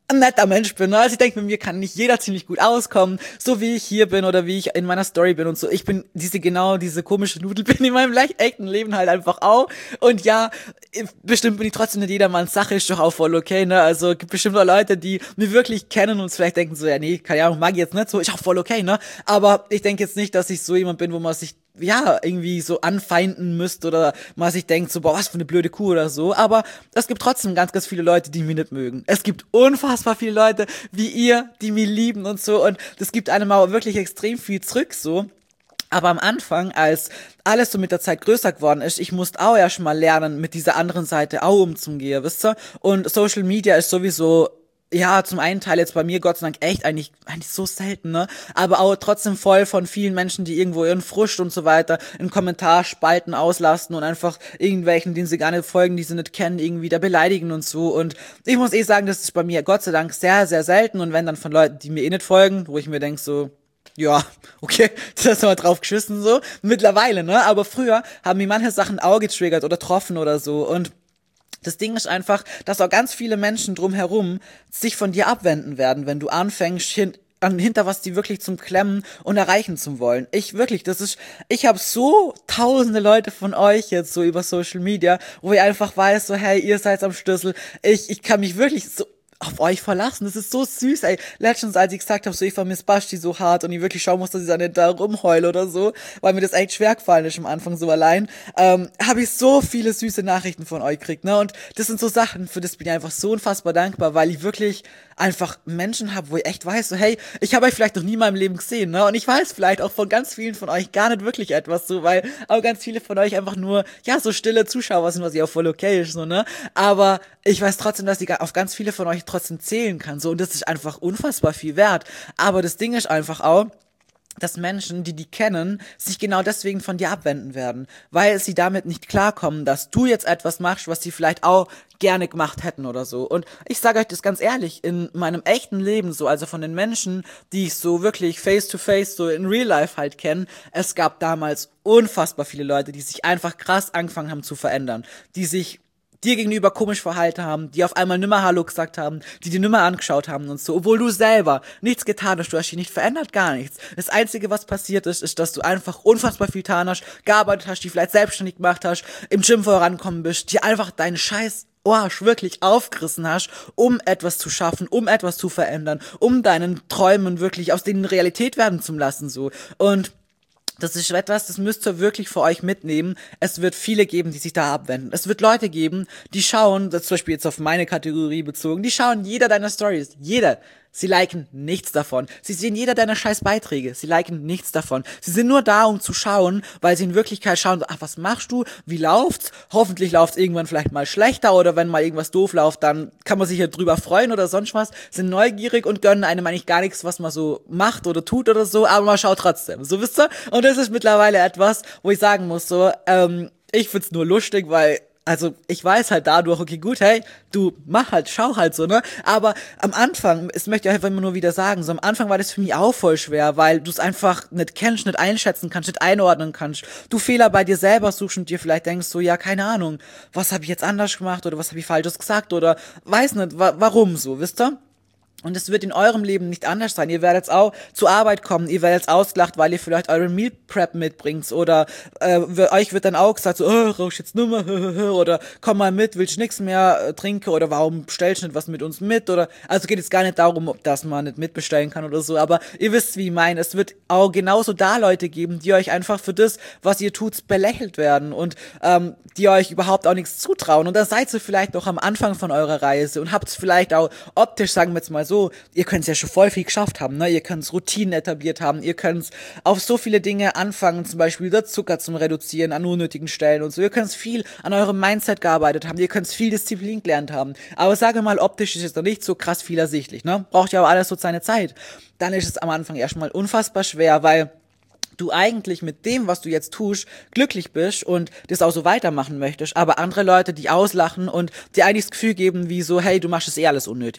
ein netter Mensch bin. Ne? Also ich denke, mit mir kann nicht jeder ziemlich gut auskommen, so wie ich hier bin oder wie ich in meiner Story bin und so. Ich bin diese genau diese komische Nudel bin in meinem leicht echten Leben halt einfach auch. Und ja, bestimmt bin ich trotzdem nicht jedermanns Sache, ist doch auch voll okay. Ne? Also gibt bestimmt auch Leute, die mich wirklich kennen und vielleicht denken so, ja nee, keine Ahnung, mag ich jetzt nicht so, ist auch voll okay. Ne? Aber ich denke jetzt nicht, dass ich so jemand bin, wo man sich ja, irgendwie so anfeinden müsst oder man sich denkt so, boah, was für eine blöde Kuh oder so, aber es gibt trotzdem ganz, ganz viele Leute, die mich nicht mögen. Es gibt unfassbar viele Leute wie ihr, die mich lieben und so und das gibt einem auch wirklich extrem viel zurück so. Aber am Anfang, als alles so mit der Zeit größer geworden ist, ich musste auch erst mal lernen, mit dieser anderen Seite auch umzugehen, wisst ihr? Und Social Media ist sowieso ja, zum einen Teil jetzt bei mir, Gott sei Dank, echt eigentlich, eigentlich so selten, ne? Aber auch trotzdem voll von vielen Menschen, die irgendwo ihren Frust und so weiter in Kommentarspalten auslasten und einfach irgendwelchen, denen sie gar nicht folgen, die sie nicht kennen, irgendwie da beleidigen und so. Und ich muss eh sagen, das ist bei mir Gott sei Dank sehr, sehr selten. Und wenn dann von Leuten, die mir eh nicht folgen, wo ich mir denk so, ja, okay, das ist mal drauf geschissen so. Mittlerweile, ne? Aber früher haben mir manche Sachen auch getriggert oder getroffen oder so. Und das Ding ist einfach, dass auch ganz viele Menschen drumherum sich von dir abwenden werden, wenn du anfängst, hin, an, hinter was die wirklich zum Klemmen und erreichen zu wollen. Ich wirklich, das ist, ich habe so tausende Leute von euch jetzt so über Social Media, wo ich einfach weiß, so hey, ihr seid am Schlüssel. Ich, ich kann mich wirklich so auf euch verlassen. Das ist so süß, ey. Letztens, als ich gesagt habe, so ich vermisse Basti so hart und ich wirklich schauen muss, dass ich da nicht da rumheule oder so, weil mir das echt schwer gefallen ist am Anfang so allein, ähm, habe ich so viele süße Nachrichten von euch gekriegt, ne? Und das sind so Sachen, für das bin ich einfach so unfassbar dankbar, weil ich wirklich einfach Menschen habe, wo ich echt weiß, so hey, ich habe euch vielleicht noch nie in meinem Leben gesehen, ne? Und ich weiß vielleicht auch von ganz vielen von euch gar nicht wirklich etwas so, weil auch ganz viele von euch einfach nur, ja, so stille Zuschauer sind, was ja auch voll okay ist, so, ne? Aber ich weiß trotzdem, dass ich auf ganz viele von euch trotzdem zählen kann, so, und das ist einfach unfassbar viel wert. Aber das Ding ist einfach auch, dass Menschen, die die kennen, sich genau deswegen von dir abwenden werden, weil sie damit nicht klarkommen, dass du jetzt etwas machst, was sie vielleicht auch gerne gemacht hätten oder so. Und ich sage euch das ganz ehrlich, in meinem echten Leben so, also von den Menschen, die ich so wirklich face to face, so in real life halt kenne, es gab damals unfassbar viele Leute, die sich einfach krass angefangen haben zu verändern, die sich dir gegenüber komisch verhalten haben, die auf einmal nimmer Hallo gesagt haben, die die nimmer angeschaut haben und so, obwohl du selber nichts getan hast, du hast dich nicht verändert, gar nichts. Das Einzige, was passiert ist, ist, dass du einfach unfassbar viel getan hast, gearbeitet hast, die vielleicht selbstständig gemacht hast, im Gym vorankommen bist, dir einfach deinen Scheiß Arsch wirklich aufgerissen hast, um etwas zu schaffen, um etwas zu verändern, um deinen Träumen wirklich aus denen Realität werden zu lassen, so. Und das ist etwas, das müsst ihr wirklich für euch mitnehmen. Es wird viele geben, die sich da abwenden. Es wird Leute geben, die schauen, das zum Beispiel jetzt auf meine Kategorie bezogen, die schauen jeder deiner Stories. Jeder. Sie liken nichts davon. Sie sehen jeder deiner scheiß Beiträge. Sie liken nichts davon. Sie sind nur da, um zu schauen, weil sie in Wirklichkeit schauen, ach, was machst du? Wie läuft's? Hoffentlich läuft's irgendwann vielleicht mal schlechter oder wenn mal irgendwas doof läuft, dann kann man sich ja drüber freuen oder sonst was. Sind neugierig und gönnen einem eigentlich gar nichts, was man so macht oder tut oder so, aber man schaut trotzdem. So, wisst ihr? Und das ist mittlerweile etwas, wo ich sagen muss, so, ähm, ich find's nur lustig, weil also ich weiß halt dadurch, okay, gut, hey, du mach halt, schau halt so, ne? Aber am Anfang, das möchte ich einfach immer nur wieder sagen, so am Anfang war das für mich auch voll schwer, weil du es einfach nicht kennst, nicht einschätzen kannst, nicht einordnen kannst. Du Fehler bei dir selber suchst und dir vielleicht denkst so, ja, keine Ahnung, was habe ich jetzt anders gemacht oder was habe ich Falsches gesagt oder weiß nicht, wa- warum so, wisst ihr? Und es wird in eurem Leben nicht anders sein. Ihr werdet auch zur Arbeit kommen, ihr werdet ausgelacht, weil ihr vielleicht euren Meal Prep mitbringt oder äh, euch wird dann auch gesagt, so, oh, rausch jetzt nur mal, oder komm mal mit, willst nix mehr äh, trinken oder warum stellst du nicht was mit uns mit oder, also geht es gar nicht darum, dass man nicht mitbestellen kann oder so, aber ihr wisst, wie ich meine, es wird auch genauso da Leute geben, die euch einfach für das, was ihr tut, belächelt werden und ähm, die euch überhaupt auch nichts zutrauen und da seid ihr vielleicht noch am Anfang von eurer Reise und habt vielleicht auch optisch, sagen wir jetzt mal so, ihr könnt es ja schon voll viel geschafft haben, ne? Ihr könnt Routinen etabliert haben, ihr könnt auf so viele Dinge anfangen, zum Beispiel das Zucker zum Reduzieren an unnötigen Stellen und so. Ihr könnt viel an eurem Mindset gearbeitet haben, ihr könnt viel Disziplin gelernt haben. Aber sage mal, optisch ist es noch nicht so krass viel ersichtlich, ne? Braucht ja auch alles so seine Zeit. Dann ist es am Anfang erstmal unfassbar schwer, weil du eigentlich mit dem, was du jetzt tust, glücklich bist und das auch so weitermachen möchtest, aber andere Leute dich auslachen und dir eigentlich das Gefühl geben, wie so, hey, du machst es eh alles unnötig, ne?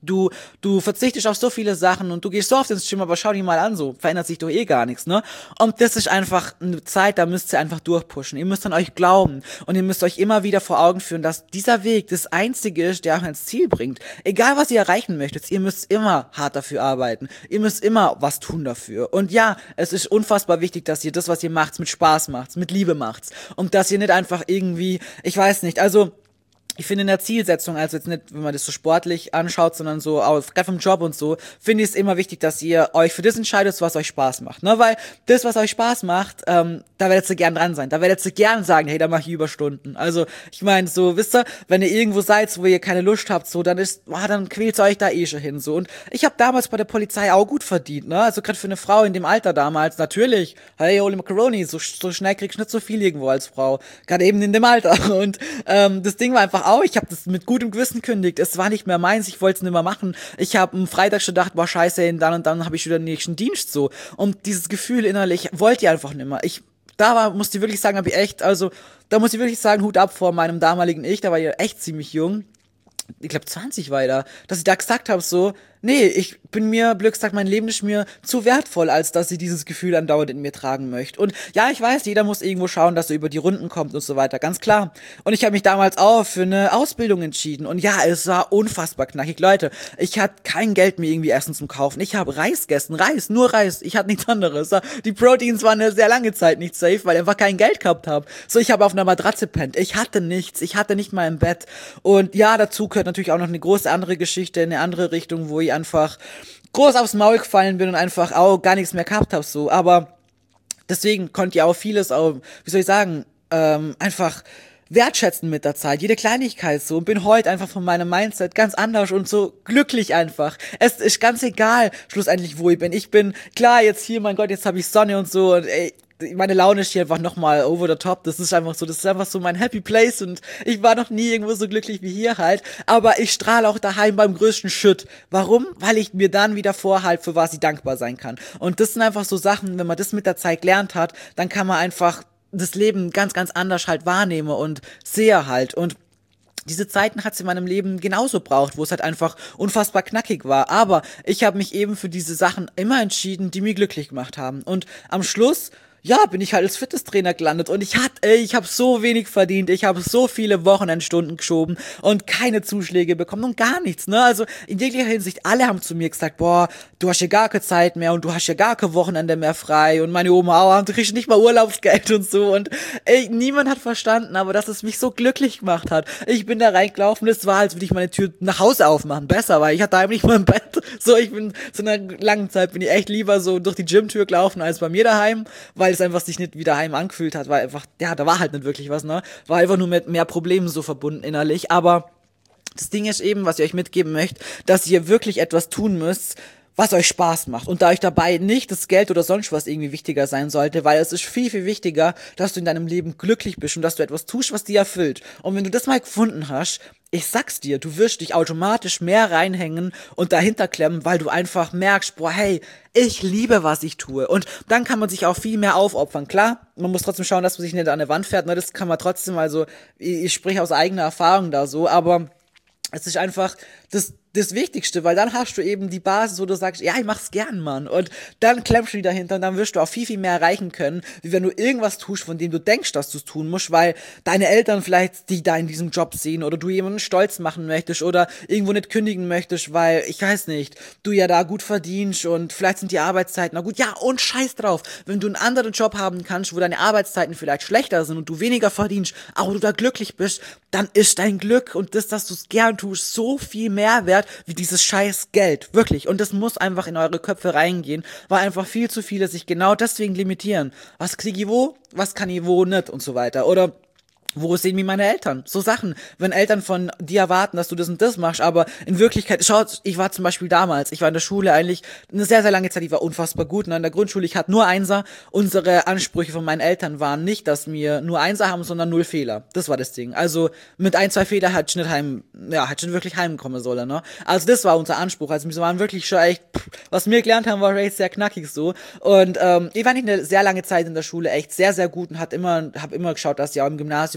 Du, du verzichtest auf so viele Sachen und du gehst so oft ins Gym, aber schau dich mal an, so verändert sich doch eh gar nichts, ne? Und das ist einfach eine Zeit, da müsst ihr einfach durchpushen. Ihr müsst an euch glauben und ihr müsst euch immer wieder vor Augen führen, dass dieser Weg das einzige ist, der euch ans Ziel bringt. Egal, was ihr erreichen möchtet, ihr müsst immer hart dafür arbeiten. Ihr müsst immer was tun dafür. Und ja, es ist unfassbar wichtig, dass ihr das, was ihr macht, mit Spaß macht, mit Liebe macht. Und dass ihr nicht einfach irgendwie, ich weiß nicht, also ich finde in der Zielsetzung, also jetzt nicht, wenn man das so sportlich anschaut, sondern so auf, gerade vom Job und so, finde ich es immer wichtig, dass ihr euch für das entscheidet, was euch Spaß macht, ne, weil das, was euch Spaß macht, ähm, da werdet ihr gern dran sein, da werdet ihr gern sagen, hey, da mache ich Überstunden, also, ich meine, so, wisst ihr, wenn ihr irgendwo seid, wo ihr keine Lust habt, so, dann ist, ah, dann quält ihr euch da eh schon hin, so, und ich habe damals bei der Polizei auch gut verdient, ne, also gerade für eine Frau in dem Alter damals, natürlich, hey, holy macaroni, so, so schnell kriegst du nicht so viel irgendwo als Frau, gerade eben in dem Alter, und, ähm, das Ding war einfach auch, ich habe das mit gutem Gewissen kündigt. Es war nicht mehr meins, ich wollte es nicht mehr machen. Ich habe am Freitag schon gedacht, boah, scheiße, dann und dann habe ich wieder den nächsten Dienst so. Und dieses Gefühl innerlich wollte ich einfach nicht mehr. Ich, da war, musste ich wirklich sagen, habe ich echt, also, da muss ich wirklich sagen, Hut ab vor meinem damaligen Ich, da war ich echt ziemlich jung. Ich glaube zwanzig war ich da, dass ich da gesagt habe so, nee, ich bin mir, blöd gesagt, mein Leben ist mir zu wertvoll, als dass ich dieses Gefühl andauernd in mir tragen möchte. Und ja, ich weiß, jeder muss irgendwo schauen, dass er über die Runden kommt und so weiter, ganz klar. Und ich habe mich damals auch für eine Ausbildung entschieden. Und ja, es war unfassbar knackig. Leute, ich hatte kein Geld mehr irgendwie Essen zum Kaufen. Ich habe Reis gegessen, Reis, nur Reis. Ich hatte nichts anderes. Die Proteins waren eine sehr lange Zeit nicht safe, weil ich einfach kein Geld gehabt habe. So, ich habe auf einer Matratze pennt. Ich hatte nichts. Ich hatte nicht mal im Bett. Und ja, dazu gehört natürlich auch noch eine große andere Geschichte in eine andere Richtung, wo ich einfach groß aufs Maul gefallen bin und einfach auch gar nichts mehr gehabt habe, so, aber deswegen konnte ich auch vieles auch, wie soll ich sagen, ähm, einfach wertschätzen mit der Zeit, jede Kleinigkeit so, und bin heute einfach von meinem Mindset ganz anders und so glücklich einfach. Es ist ganz egal, schlussendlich, wo ich bin. Ich bin, klar, jetzt hier, mein Gott, jetzt habe ich Sonne und so, und ey, meine Laune ist hier einfach nochmal over the top. Das ist einfach so, das ist einfach so mein happy place und ich war noch nie irgendwo so glücklich wie hier halt. Aber ich strahle auch daheim beim größten Shit. Warum? Weil ich mir dann wieder vorhalte, für was ich dankbar sein kann. Und das sind einfach so Sachen, wenn man das mit der Zeit gelernt hat, dann kann man einfach das Leben ganz, ganz anders halt wahrnehmen und sehe halt. Und diese Zeiten hat es in meinem Leben genauso braucht, wo es halt einfach unfassbar knackig war. Aber ich habe mich eben für diese Sachen immer entschieden, die mich glücklich gemacht haben. Und am Schluss, ja, bin ich halt als Fitnesstrainer gelandet und ich hatte, ey, ich habe so wenig verdient, ich habe so viele Wochenendstunden geschoben und keine Zuschläge bekommen und gar nichts, ne, also in jeglicher Hinsicht, alle haben zu mir gesagt, boah, du hast ja gar keine Zeit mehr und du hast ja gar kein Wochenende mehr frei und meine Oma auch, du kriegst nicht mal Urlaubsgeld und so und ey, niemand hat verstanden, aber dass es mich so glücklich gemacht hat. Ich bin da reingelaufen, es war, als würde ich meine Tür nach Hause aufmachen, besser, weil ich hatte eigentlich mal im Bett, so, ich bin, zu einer langen Zeit bin ich echt lieber so durch die Gymtür gelaufen als bei mir daheim, weil es einfach sich nicht wie daheim angefühlt hat, weil einfach, ja, da war halt nicht wirklich was, ne? War einfach nur mit mehr Problemen so verbunden innerlich, aber das Ding ist eben, was ich euch mitgeben möchte, dass ihr wirklich etwas tun müsst, was euch Spaß macht und da euch dabei nicht das Geld oder sonst was irgendwie wichtiger sein sollte, weil es ist viel, viel wichtiger, dass du in deinem Leben glücklich bist und dass du etwas tust, was dir erfüllt. Und wenn du das mal gefunden hast, ich sag's dir, du wirst dich automatisch mehr reinhängen und dahinter klemmen, weil du einfach merkst, boah, hey, ich liebe, was ich tue. Und dann kann man sich auch viel mehr aufopfern. Klar, man muss trotzdem schauen, dass man sich nicht an der Wand fährt, ne, das kann man trotzdem, also, ich, ich spreche aus eigener Erfahrung da so, aber es ist einfach das das Wichtigste, weil dann hast du eben die Basis, wo du sagst, ja, ich mach's gern, Mann. Und dann klemmst du die dahinter und dann wirst du auch viel, viel mehr erreichen können, wie wenn du irgendwas tust, von dem du denkst, dass du es tun musst, weil deine Eltern vielleicht dich da in diesem Job sehen oder du jemanden stolz machen möchtest oder irgendwo nicht kündigen möchtest, weil, ich weiß nicht, du ja da gut verdienst und vielleicht sind die Arbeitszeiten, na gut, ja, und scheiß drauf, wenn du einen anderen Job haben kannst, wo deine Arbeitszeiten vielleicht schlechter sind und du weniger verdienst, aber du da glücklich bist, dann ist dein Glück und das, dass du es gern tust, so viel mehr wert, wie dieses scheiß Geld, wirklich. Und das muss einfach in eure Köpfe reingehen, weil einfach viel zu viele sich genau deswegen limitieren. Was krieg ich wo, was kann ich wo nicht und so weiter. Oder wo sehen mich meine Eltern? So Sachen. Wenn Eltern von dir erwarten, dass du das und das machst, aber in Wirklichkeit, schaut, ich war zum Beispiel damals, ich war in der Schule eigentlich eine sehr, sehr lange Zeit, ich war unfassbar gut, ne? In der Grundschule, ich hatte nur Einser. Unsere Ansprüche von meinen Eltern waren nicht, dass wir nur Einser haben, sondern null Fehler. Das war das Ding. Also mit ein, zwei Fehler hat ich nicht heim, ja, hat schon wirklich heimkommen sollen, ne? Also das war unser Anspruch. Also wir waren wirklich schon echt, pff, was wir gelernt haben, war echt sehr knackig so. Und ähm, ich war nicht eine sehr lange Zeit in der Schule echt sehr, sehr gut und hat immer, hab immer geschaut, dass ich auch im Gymnasium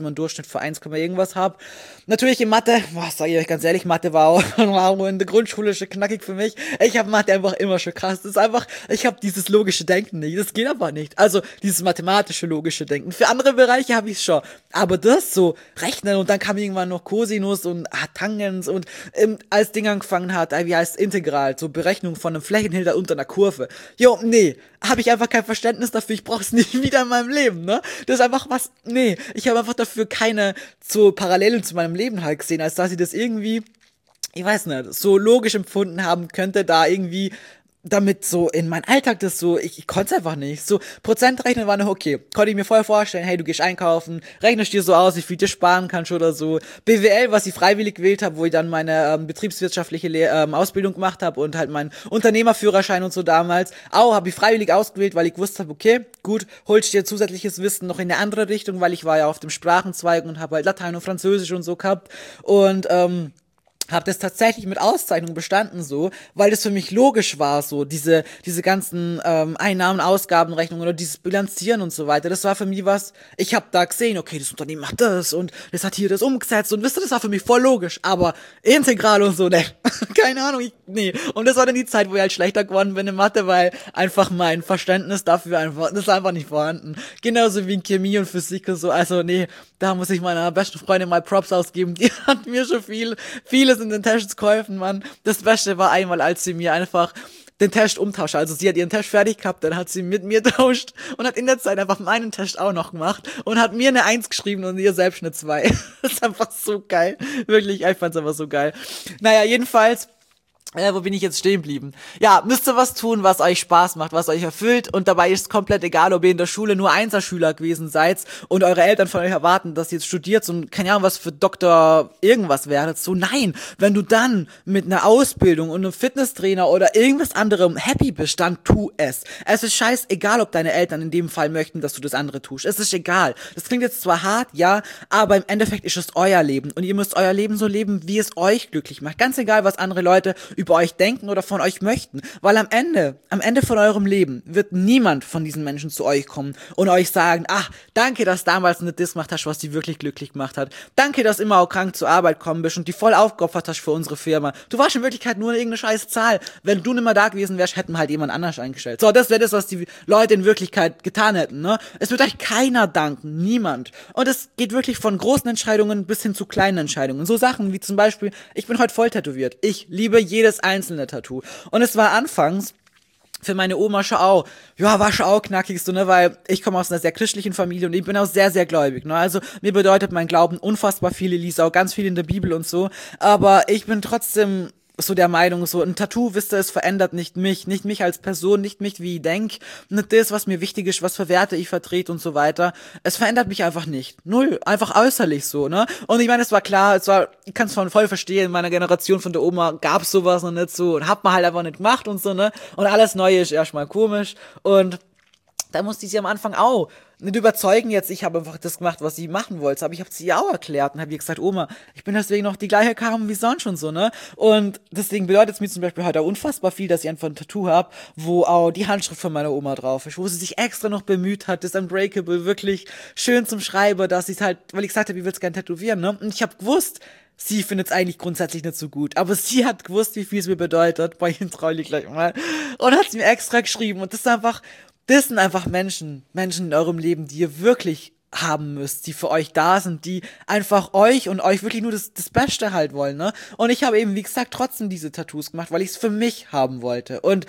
immer einen Durchschnitt für eins, irgendwas habe. Natürlich in Mathe, boah, sag ich euch ganz ehrlich, Mathe war auch, war auch in der Grundschule schon knackig für mich. Ich habe Mathe einfach immer schon krass. Das ist einfach, ich habe dieses logische Denken nicht. Das geht aber nicht. Also dieses mathematische logische Denken. Für andere Bereiche habe ich es schon. Aber das so rechnen und dann kam irgendwann noch Cosinus und ah, Tangens und ähm, als Ding angefangen hat, wie heißt Integral, so Berechnung von einem Flächenhinter unter einer Kurve. Jo, nee, habe ich einfach kein Verständnis dafür. Ich brauche es nicht wieder in meinem Leben, ne? Das ist einfach was, nee, ich habe einfach dafür keine so Parallelen zu meinem Leben halt gesehen, als dass ich das irgendwie, ich weiß nicht, so logisch empfunden haben könnte, da irgendwie damit so in meinen Alltag das so, ich, ich konnte es einfach nicht. So, Prozentrechnen war noch okay. Konnte ich mir voll vorstellen, hey, du gehst einkaufen, rechnest dir so aus, wie viel du sparen kannst oder so. B W L, was ich freiwillig gewählt habe, wo ich dann meine ähm, betriebswirtschaftliche Le- ähm, Ausbildung gemacht habe und halt meinen Unternehmerführerschein und so damals. Auch habe ich freiwillig ausgewählt, weil ich gewusst habe, okay, gut, holst dir zusätzliches Wissen noch in eine andere Richtung, weil ich war ja auf dem Sprachenzweig und habe halt Latein und Französisch und so gehabt. Und, ähm, habe das tatsächlich mit Auszeichnung bestanden so, weil das für mich logisch war so, diese diese ganzen ähm, Einnahmen, Ausgabenrechnungen oder dieses Bilanzieren und so weiter, das war für mich was, ich habe da gesehen, okay, das Unternehmen macht das und das hat hier das umgesetzt und wisst ihr, das war für mich voll logisch, aber integral und so, ne, keine Ahnung, ich, nee, und das war dann die Zeit, wo ich halt schlechter geworden bin in Mathe, weil einfach mein Verständnis dafür einfach, das ist einfach nicht vorhanden, genauso wie in Chemie und Physik und so, also nee, da muss ich meiner besten Freundin mal Props ausgeben, die hat mir schon viel, vieles in den Tests geholfen, Mann. Das Beste war einmal, als sie mir einfach den Test umtauscht. Also sie hat ihren Test fertig gehabt, dann hat sie mit mir tauscht und hat in der Zeit einfach meinen Test auch noch gemacht und hat mir eine Eins geschrieben und ihr selbst eine Zwei. Das ist einfach so geil. Wirklich, ich fand's einfach so geil. Naja, jedenfalls, Äh, wo bin ich jetzt stehen geblieben? Ja, müsst ihr was tun, was euch Spaß macht, was euch erfüllt und dabei ist es komplett egal, ob ihr in der Schule nur Einserschüler gewesen seid und eure Eltern von euch erwarten, dass ihr jetzt studiert und keine Ahnung, was für Doktor irgendwas werdet. So, nein, wenn du dann mit einer Ausbildung und einem Fitnesstrainer oder irgendwas anderem happy bist, dann tu es. Es ist scheißegal, ob deine Eltern in dem Fall möchten, dass du das andere tust. Es ist egal. Das klingt jetzt zwar hart, ja, aber im Endeffekt ist es euer Leben und ihr müsst euer Leben so leben, wie es euch glücklich macht. Ganz egal, was andere Leute über euch denken oder von euch möchten, weil am Ende, am Ende von eurem Leben wird niemand von diesen Menschen zu euch kommen und euch sagen, ach, danke, dass damals nicht das gemacht hast, was dich wirklich glücklich gemacht hat. Danke, dass immer auch krank zur Arbeit kommen bist und die voll aufgeopfert hast für unsere Firma. Du warst in Wirklichkeit nur irgendeine scheiß Zahl. Wenn du nicht mehr da gewesen wärst, hätten wir halt jemand anders eingestellt. So, das wäre das, was die Leute in Wirklichkeit getan hätten, ne? Es wird euch keiner danken, niemand. Und es geht wirklich von großen Entscheidungen bis hin zu kleinen Entscheidungen. So Sachen wie zum Beispiel, ich bin heute voll tätowiert. Ich liebe jedes einzelne Tattoo. Und es war anfangs für meine Oma schon auch, ja, war schon auch knackig so, ne, weil ich komme aus einer sehr christlichen Familie und ich bin auch sehr, sehr gläubig, ne, also mir bedeutet mein Glauben unfassbar viel, ich lese auch ganz viel in der Bibel und so, aber ich bin trotzdem so der Meinung, so ein Tattoo, wisst ihr, es verändert nicht mich, nicht mich als Person, nicht mich, wie ich denk, nicht das, was mir wichtig ist, was für Werte ich vertrete und so weiter. Es verändert mich einfach nicht. Null. Einfach äußerlich so, ne? Und ich meine, es war klar, es war, ich kann es voll verstehen, in meiner Generation von der Oma gab's sowas noch nicht so und hat man halt einfach nicht gemacht und so, ne? Und alles Neue ist erstmal komisch und da musste ich sie am Anfang auch nicht überzeugen jetzt, ich habe einfach das gemacht, was sie machen wollte, aber ich habe sie auch erklärt und habe ihr gesagt, Oma, ich bin deswegen noch die gleiche Karin wie sonst schon so, ne? Und deswegen bedeutet es mir zum Beispiel heute auch unfassbar viel, dass ich einfach ein Tattoo habe, wo auch die Handschrift von meiner Oma drauf ist, wo sie sich extra noch bemüht hat, das Unbreakable wirklich schön zum Schreiben, dass ich halt, weil ich gesagt habe, ich will es gerne tätowieren, ne? Und ich habe gewusst, sie findet es eigentlich grundsätzlich nicht so gut, aber sie hat gewusst, wie viel es mir bedeutet, bei ihnen traue ich gleich mal, und hat es mir extra geschrieben und das ist einfach, das sind einfach Menschen, Menschen in eurem Leben, die ihr wirklich haben müsst, die für euch da sind, die einfach euch und euch wirklich nur das, das Beste halt wollen, ne? Und ich habe eben, wie gesagt, trotzdem diese Tattoos gemacht, weil ich es für mich haben wollte. Und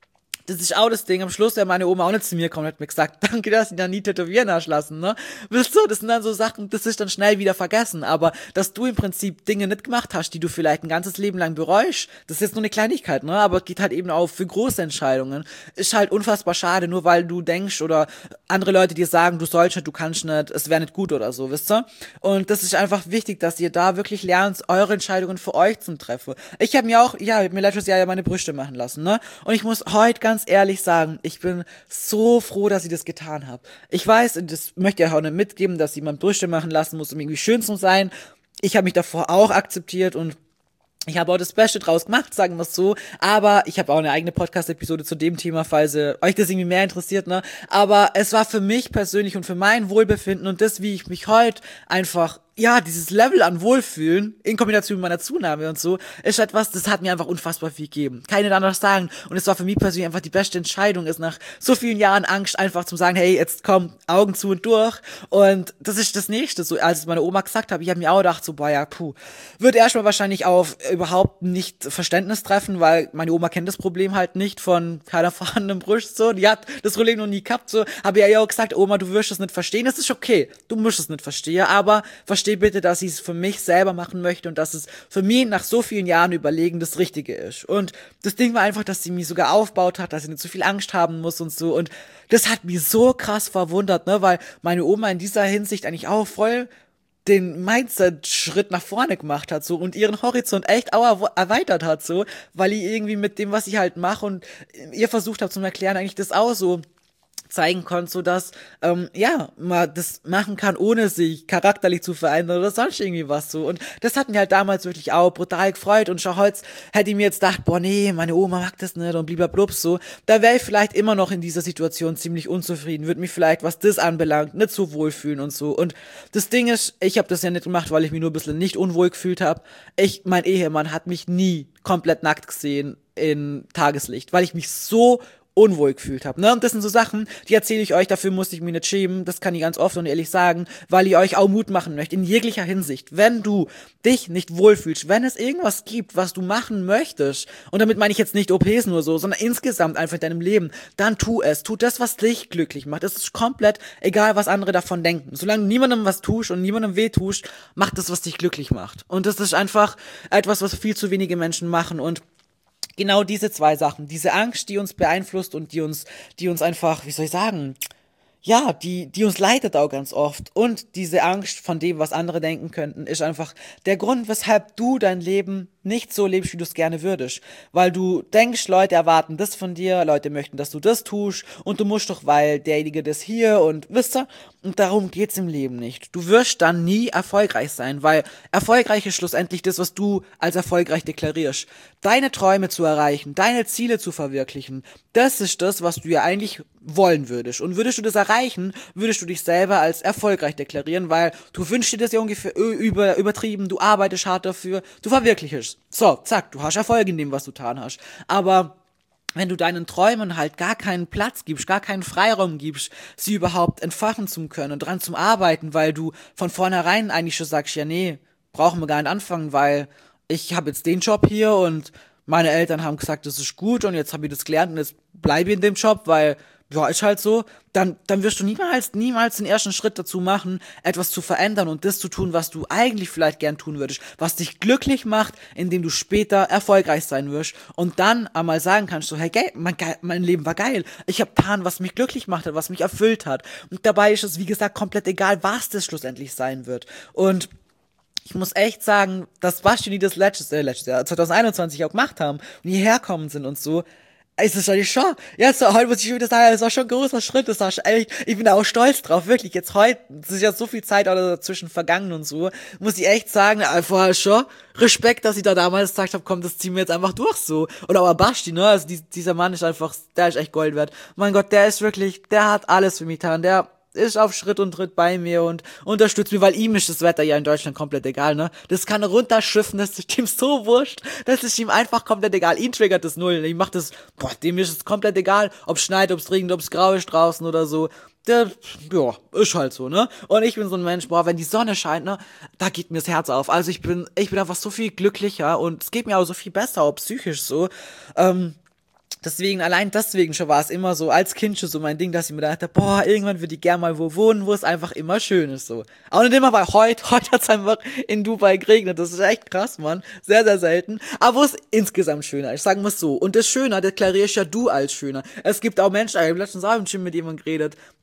das ist auch das Ding, am Schluss, der meine Oma auch nicht zu mir kommt, hat mir gesagt, danke, dass sie dann nie tätowieren hast lassen, ne? Wisst du, das sind dann so Sachen, das ist dann schnell wieder vergessen, aber dass du im Prinzip Dinge nicht gemacht hast, die du vielleicht ein ganzes Leben lang bereust, das ist jetzt nur eine Kleinigkeit, ne? Aber es geht halt eben auch für große Entscheidungen. Ist halt unfassbar schade, nur weil du denkst oder andere Leute dir sagen, du sollst nicht, du kannst nicht, es wäre nicht gut oder so, wisst ihr? Und das ist einfach wichtig, dass ihr da wirklich lernt, eure Entscheidungen für euch zu treffen. Ich habe mir auch, ja, ich hab mir letztes Jahr ja meine Brüste machen lassen, ne? Und ich muss heute ganz ehrlich sagen, ich bin so froh, dass ich das getan habe. Ich weiß, und das möchte ich auch nicht mitgeben, dass jemand Brüste machen lassen muss, um irgendwie schön zu sein. Ich habe mich davor auch akzeptiert und Ich habe auch das Beste draus gemacht, sagen wir es so, aber ich habe auch eine eigene Podcast-Episode zu dem Thema, falls äh, euch das irgendwie mehr interessiert, ne? Aber es war für mich persönlich und für mein Wohlbefinden und das, wie ich mich heute einfach, ja, dieses Level an Wohlfühlen in Kombination mit meiner Zunahme und so, ist etwas, das hat mir einfach unfassbar viel gegeben. Kann ich nicht anders sagen. Und es war für mich persönlich einfach die beste Entscheidung, ist nach so vielen Jahren Angst einfach zu sagen, hey, jetzt komm, Augen zu und durch. Und das ist das Nächste. So, als es meine Oma gesagt hat, ich habe mir auch gedacht, so, boah, ja, puh, wird erstmal wahrscheinlich auf überhaupt nicht Verständnis treffen, weil meine Oma kennt das Problem halt nicht von keiner vorhandenen Brust, so, die hat das Problem noch nie gehabt, so, habe ich ja auch gesagt, Oma, du wirst es nicht verstehen, das ist okay, du musst es nicht verstehen, aber versteh bitte, dass ich es für mich selber machen möchte und dass es für mich nach so vielen Jahren Überlegen das Richtige ist. Und das Ding war einfach, dass sie mich sogar aufgebaut hat, dass ich nicht so viel Angst haben muss und so, und das hat mich so krass verwundert, ne, weil meine Oma in dieser Hinsicht eigentlich auch voll den Mindset-Schritt nach vorne gemacht hat, so, und ihren Horizont echt auch erweitert hat, so, weil ich irgendwie mit dem, was ich halt mache und ihr versucht habe zu erklären, eigentlich das auch so zeigen konnte, so dass, ähm, ja, man das machen kann, ohne sich charakterlich zu verändern oder sonst irgendwie was, so. Und das hat mich halt damals wirklich auch brutal gefreut, und schon heute hätte ich mir jetzt gedacht, boah, nee, meine Oma mag das nicht und blub, so. Da wäre ich vielleicht immer noch in dieser Situation ziemlich unzufrieden, würde mich vielleicht, was das anbelangt, nicht so wohlfühlen und so. Und das Ding ist, ich habe das ja nicht gemacht, weil ich mich nur ein bisschen nicht unwohl gefühlt habe. Ich, mein Ehemann hat mich nie komplett nackt gesehen in Tageslicht, weil ich mich so unwohl gefühlt habe, ne? Und das sind so Sachen, die erzähle ich euch, dafür musste ich mich nicht schämen, das kann ich ganz offen und ehrlich sagen, weil ich euch auch Mut machen möchte, in jeglicher Hinsicht. Wenn du dich nicht wohlfühlst, wenn es irgendwas gibt, was du machen möchtest, und damit meine ich jetzt nicht O Ps nur so, sondern insgesamt einfach in deinem Leben, dann tu es. Tu das, was dich glücklich macht. Es ist komplett egal, was andere davon denken. Solange du niemandem was tust und niemandem weh tust, mach das, was dich glücklich macht. Und das ist einfach etwas, was viel zu wenige Menschen machen, und genau diese zwei Sachen, diese Angst, die uns beeinflusst und die uns, die uns einfach, wie soll ich sagen, ja, die, die uns leitet auch ganz oft. Und diese Angst von dem, was andere denken könnten, ist einfach der Grund, weshalb du dein Leben nicht so lebst, wie du es gerne würdest. Weil du denkst, Leute erwarten das von dir, Leute möchten, dass du das tust, und du musst doch, weil derjenige das hier, und wisst ihr, und darum geht's im Leben nicht. Du wirst dann nie erfolgreich sein, weil erfolgreich ist schlussendlich das, was du als erfolgreich deklarierst. Deine Träume zu erreichen, deine Ziele zu verwirklichen, das ist das, was du ja eigentlich wollen würdest. Und würdest du das erreichen, würdest du dich selber als erfolgreich deklarieren, weil du wünschst dir das ja ungefähr über, übertrieben, du arbeitest hart dafür, du verwirklichst. So, zack, du hast Erfolg in dem, was du getan hast. Aber wenn du deinen Träumen halt gar keinen Platz gibst, gar keinen Freiraum gibst, sie überhaupt entfachen zu können und dran zu arbeiten, weil du von vornherein eigentlich schon sagst, ja nee, brauchen wir gar nicht anfangen, weil ich habe jetzt den Job hier und meine Eltern haben gesagt, das ist gut, und jetzt habe ich das gelernt und jetzt bleibe ich in dem Job, weil, ja, ist halt so, dann, dann wirst du niemals, niemals den ersten Schritt dazu machen, etwas zu verändern und das zu tun, was du eigentlich vielleicht gern tun würdest, was dich glücklich macht, indem du später erfolgreich sein wirst und dann einmal sagen kannst, so, hey, geil, mein, mein Leben war geil, ich habe getan, was mich glücklich macht hat, was mich erfüllt hat, und dabei ist es, wie gesagt, komplett egal, was das schlussendlich sein wird. Und ich muss echt sagen, dass Basti das letztes, äh, letztes Jahr, zwanzig einundzwanzig auch gemacht haben und hierher kommen sind und so, ist es schon, schon, jetzt, heute muss ich schon wieder sagen, das war schon ein großer Schritt, das war schon echt, ich bin da auch stolz drauf, wirklich, jetzt heute, es ist ja so viel Zeit dazwischen vergangen und so, muss ich echt sagen, einfach schon Respekt, dass ich da damals gesagt habe, komm, das ziehen wir jetzt einfach durch, so. Und aber Basti, ne, also die, dieser Mann ist einfach, der ist echt Gold wert. Mein Gott, der ist wirklich, der hat alles für mich getan, der ist auf Schritt und Tritt bei mir und unterstützt mich, weil ihm ist das Wetter ja in Deutschland komplett egal, ne? Das kann runterschiffen, das ist ihm so wurscht, das ist ihm einfach komplett egal. Ihn triggert das null, ich mach das, boah, dem ist es komplett egal, ob es schneit, ob es regnet, ob es grau ist draußen oder so. Der, ja, ist halt so, ne? Und ich bin so ein Mensch, boah, wenn die Sonne scheint, ne, da geht mir das Herz auf. Also ich bin, ich bin einfach so viel glücklicher und es geht mir auch so viel besser, auch psychisch so. Ähm, Deswegen, allein deswegen schon war es immer so, als Kind schon so mein Ding, dass ich mir dachte, boah, irgendwann würde ich gerne mal wo wohnen, wo es einfach immer schön ist, so. Auch nicht immer, weil heute, heute hat es einfach in Dubai geregnet, das ist echt krass, Mann, sehr, sehr selten, aber wo es insgesamt schöner ist, sagen wir es so. Und das Schöner deklarierst ja du als schöner. Es gibt auch Menschen, ich habe letztens auch im Gym mit jemandem geredet,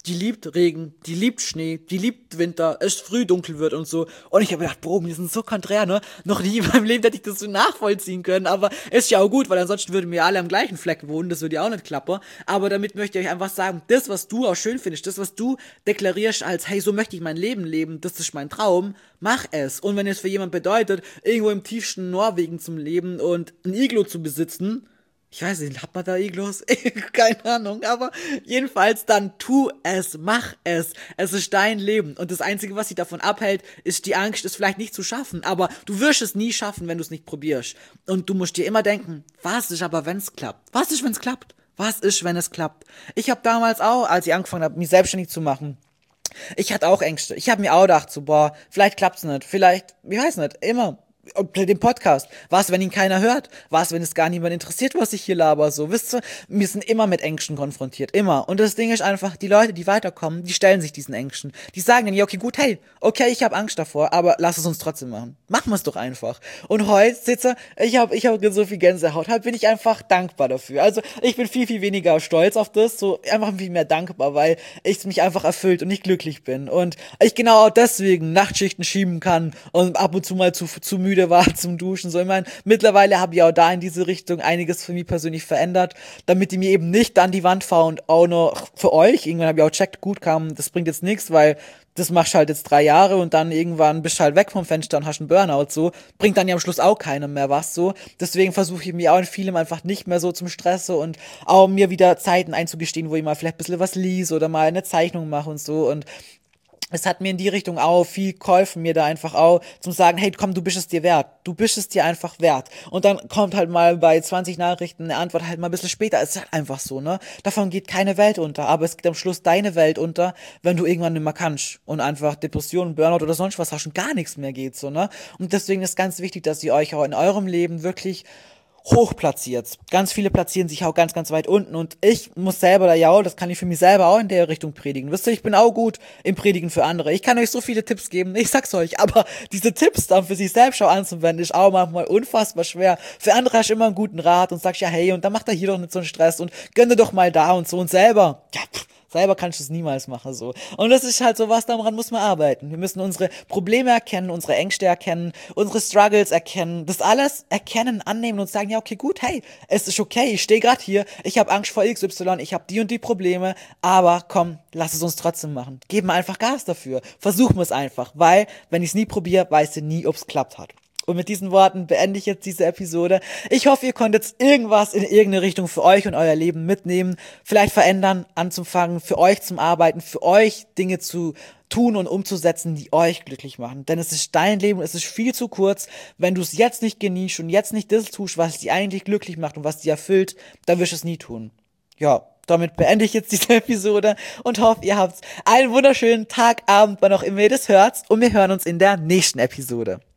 die liebt Regen, die liebt Schnee, die liebt Winter, es früh dunkel wird und so. Und ich habe gedacht, Bro, wir sind so konträr, ne? Noch nie in meinem Leben hätte ich das so nachvollziehen können, aber ist ja auch gut, weil ansonsten würden wir alle am gleichen Fleck wohnen, das würde ja auch nicht klappen. Aber damit möchte ich euch einfach sagen, das, was du auch schön findest, das, was du deklarierst als, hey, so möchte ich mein Leben leben, das ist mein Traum, mach es. Und wenn es für jemand bedeutet, irgendwo im tiefsten Norwegen zum Leben und ein Iglo zu besitzen, ich weiß nicht, hat man da Iglos? Keine Ahnung, aber jedenfalls dann tu es, mach es. Es ist dein Leben und das Einzige, was dich davon abhält, ist die Angst, es vielleicht nicht zu schaffen, aber du wirst es nie schaffen, wenn du es nicht probierst. Und du musst dir immer denken, was ist aber, wenn es klappt? Was ist, wenn es klappt? Was ist, wenn es klappt? Ich habe damals auch, als ich angefangen habe, mich selbstständig zu machen, ich hatte auch Ängste. Ich habe mir auch gedacht, so, boah, vielleicht klappt's nicht, vielleicht, ich weiß nicht, immer. Den Podcast. Was, wenn ihn keiner hört? Was, wenn es gar niemand interessiert, was ich hier laber? So, wisst ihr, wir sind immer mit Ängsten konfrontiert. Immer. Und das Ding ist einfach, die Leute, die weiterkommen, die stellen sich diesen Ängsten. Die sagen dann, ja, okay, gut, hey, okay, ich habe Angst davor, aber lass es uns trotzdem machen. Machen wir es doch einfach. Und heute sitze, ich habe ich hab so viel Gänsehaut. Heute bin ich einfach dankbar dafür. Also, ich bin viel, viel weniger stolz auf das, so einfach viel mehr dankbar, weil es mich einfach erfüllt und ich glücklich bin. Und ich genau auch deswegen Nachtschichten schieben kann und ab und zu mal zu, zu müde war zum Duschen. So, ich meine, mittlerweile habe ich auch da in diese Richtung einiges für mich persönlich verändert, damit die mir eben nicht an die Wand fahren und auch noch für euch. Irgendwann habe ich auch gecheckt, gut kam, das bringt jetzt nichts, weil das machst du halt jetzt drei Jahre und dann irgendwann bist du halt weg vom Fenster und hast einen Burnout, so. Bringt dann ja am Schluss auch keinem mehr was, so. Deswegen versuche ich mir auch in vielem einfach nicht mehr so zum Stressen und auch mir wieder Zeiten einzugestehen, wo ich mal vielleicht ein bisschen was lies oder mal eine Zeichnung mache und so. Und es hat mir in die Richtung auch viel geholfen, mir da einfach auch zum sagen, hey, komm, du bist es dir wert. Du bist es dir einfach wert. Und dann kommt halt mal bei zwanzig Nachrichten eine Antwort halt mal ein bisschen später. Es ist halt einfach so, ne? Davon geht keine Welt unter. Aber es geht am Schluss deine Welt unter, wenn du irgendwann nicht mehr kannst und einfach Depressionen, Burnout oder sonst was hast und gar nichts mehr geht, so, ne? Und deswegen ist ganz wichtig, dass ihr euch auch in eurem Leben wirklich hoch platziert. Ganz viele platzieren sich auch ganz, ganz weit unten und ich muss selber da ja, das kann ich für mich selber auch in der Richtung predigen. Wisst ihr, ich bin auch gut im Predigen für andere. Ich kann euch so viele Tipps geben, ich sag's euch, aber diese Tipps dann für sich selbst auch anzuwenden, ist auch manchmal unfassbar schwer. Für andere hast du immer einen guten Rat und sagst ja, hey, und dann macht er hier doch nicht so einen Stress und gönn dir doch mal da und so und selber, ja, pff, selber kannst du es niemals machen, so. Und das ist halt so was, daran muss man arbeiten. Wir müssen unsere Probleme erkennen, unsere Ängste erkennen, unsere Struggles erkennen, das alles erkennen, annehmen und sagen, ja, okay, gut, hey, es ist okay, ich stehe gerade hier, ich habe Angst vor X Y, ich habe die und die Probleme, aber komm, lass es uns trotzdem machen. Geben wir einfach Gas dafür. Versuchen wir es einfach, weil, wenn ich es nie probiere, weiß ich nie, ob es klappt hat. Und mit diesen Worten beende ich jetzt diese Episode. Ich hoffe, ihr konntet irgendwas in irgendeine Richtung für euch und euer Leben mitnehmen, vielleicht verändern, anzufangen, für euch zum Arbeiten, für euch Dinge zu tun und umzusetzen, die euch glücklich machen. Denn es ist dein Leben, es ist viel zu kurz. Wenn du es jetzt nicht genießt und jetzt nicht das tust, was dich eigentlich glücklich macht und was dich erfüllt, dann wirst du es nie tun. Ja, damit beende ich jetzt diese Episode und hoffe, ihr habt einen wunderschönen Tag, Abend, wann auch immer ihr das hört. Und wir hören uns in der nächsten Episode.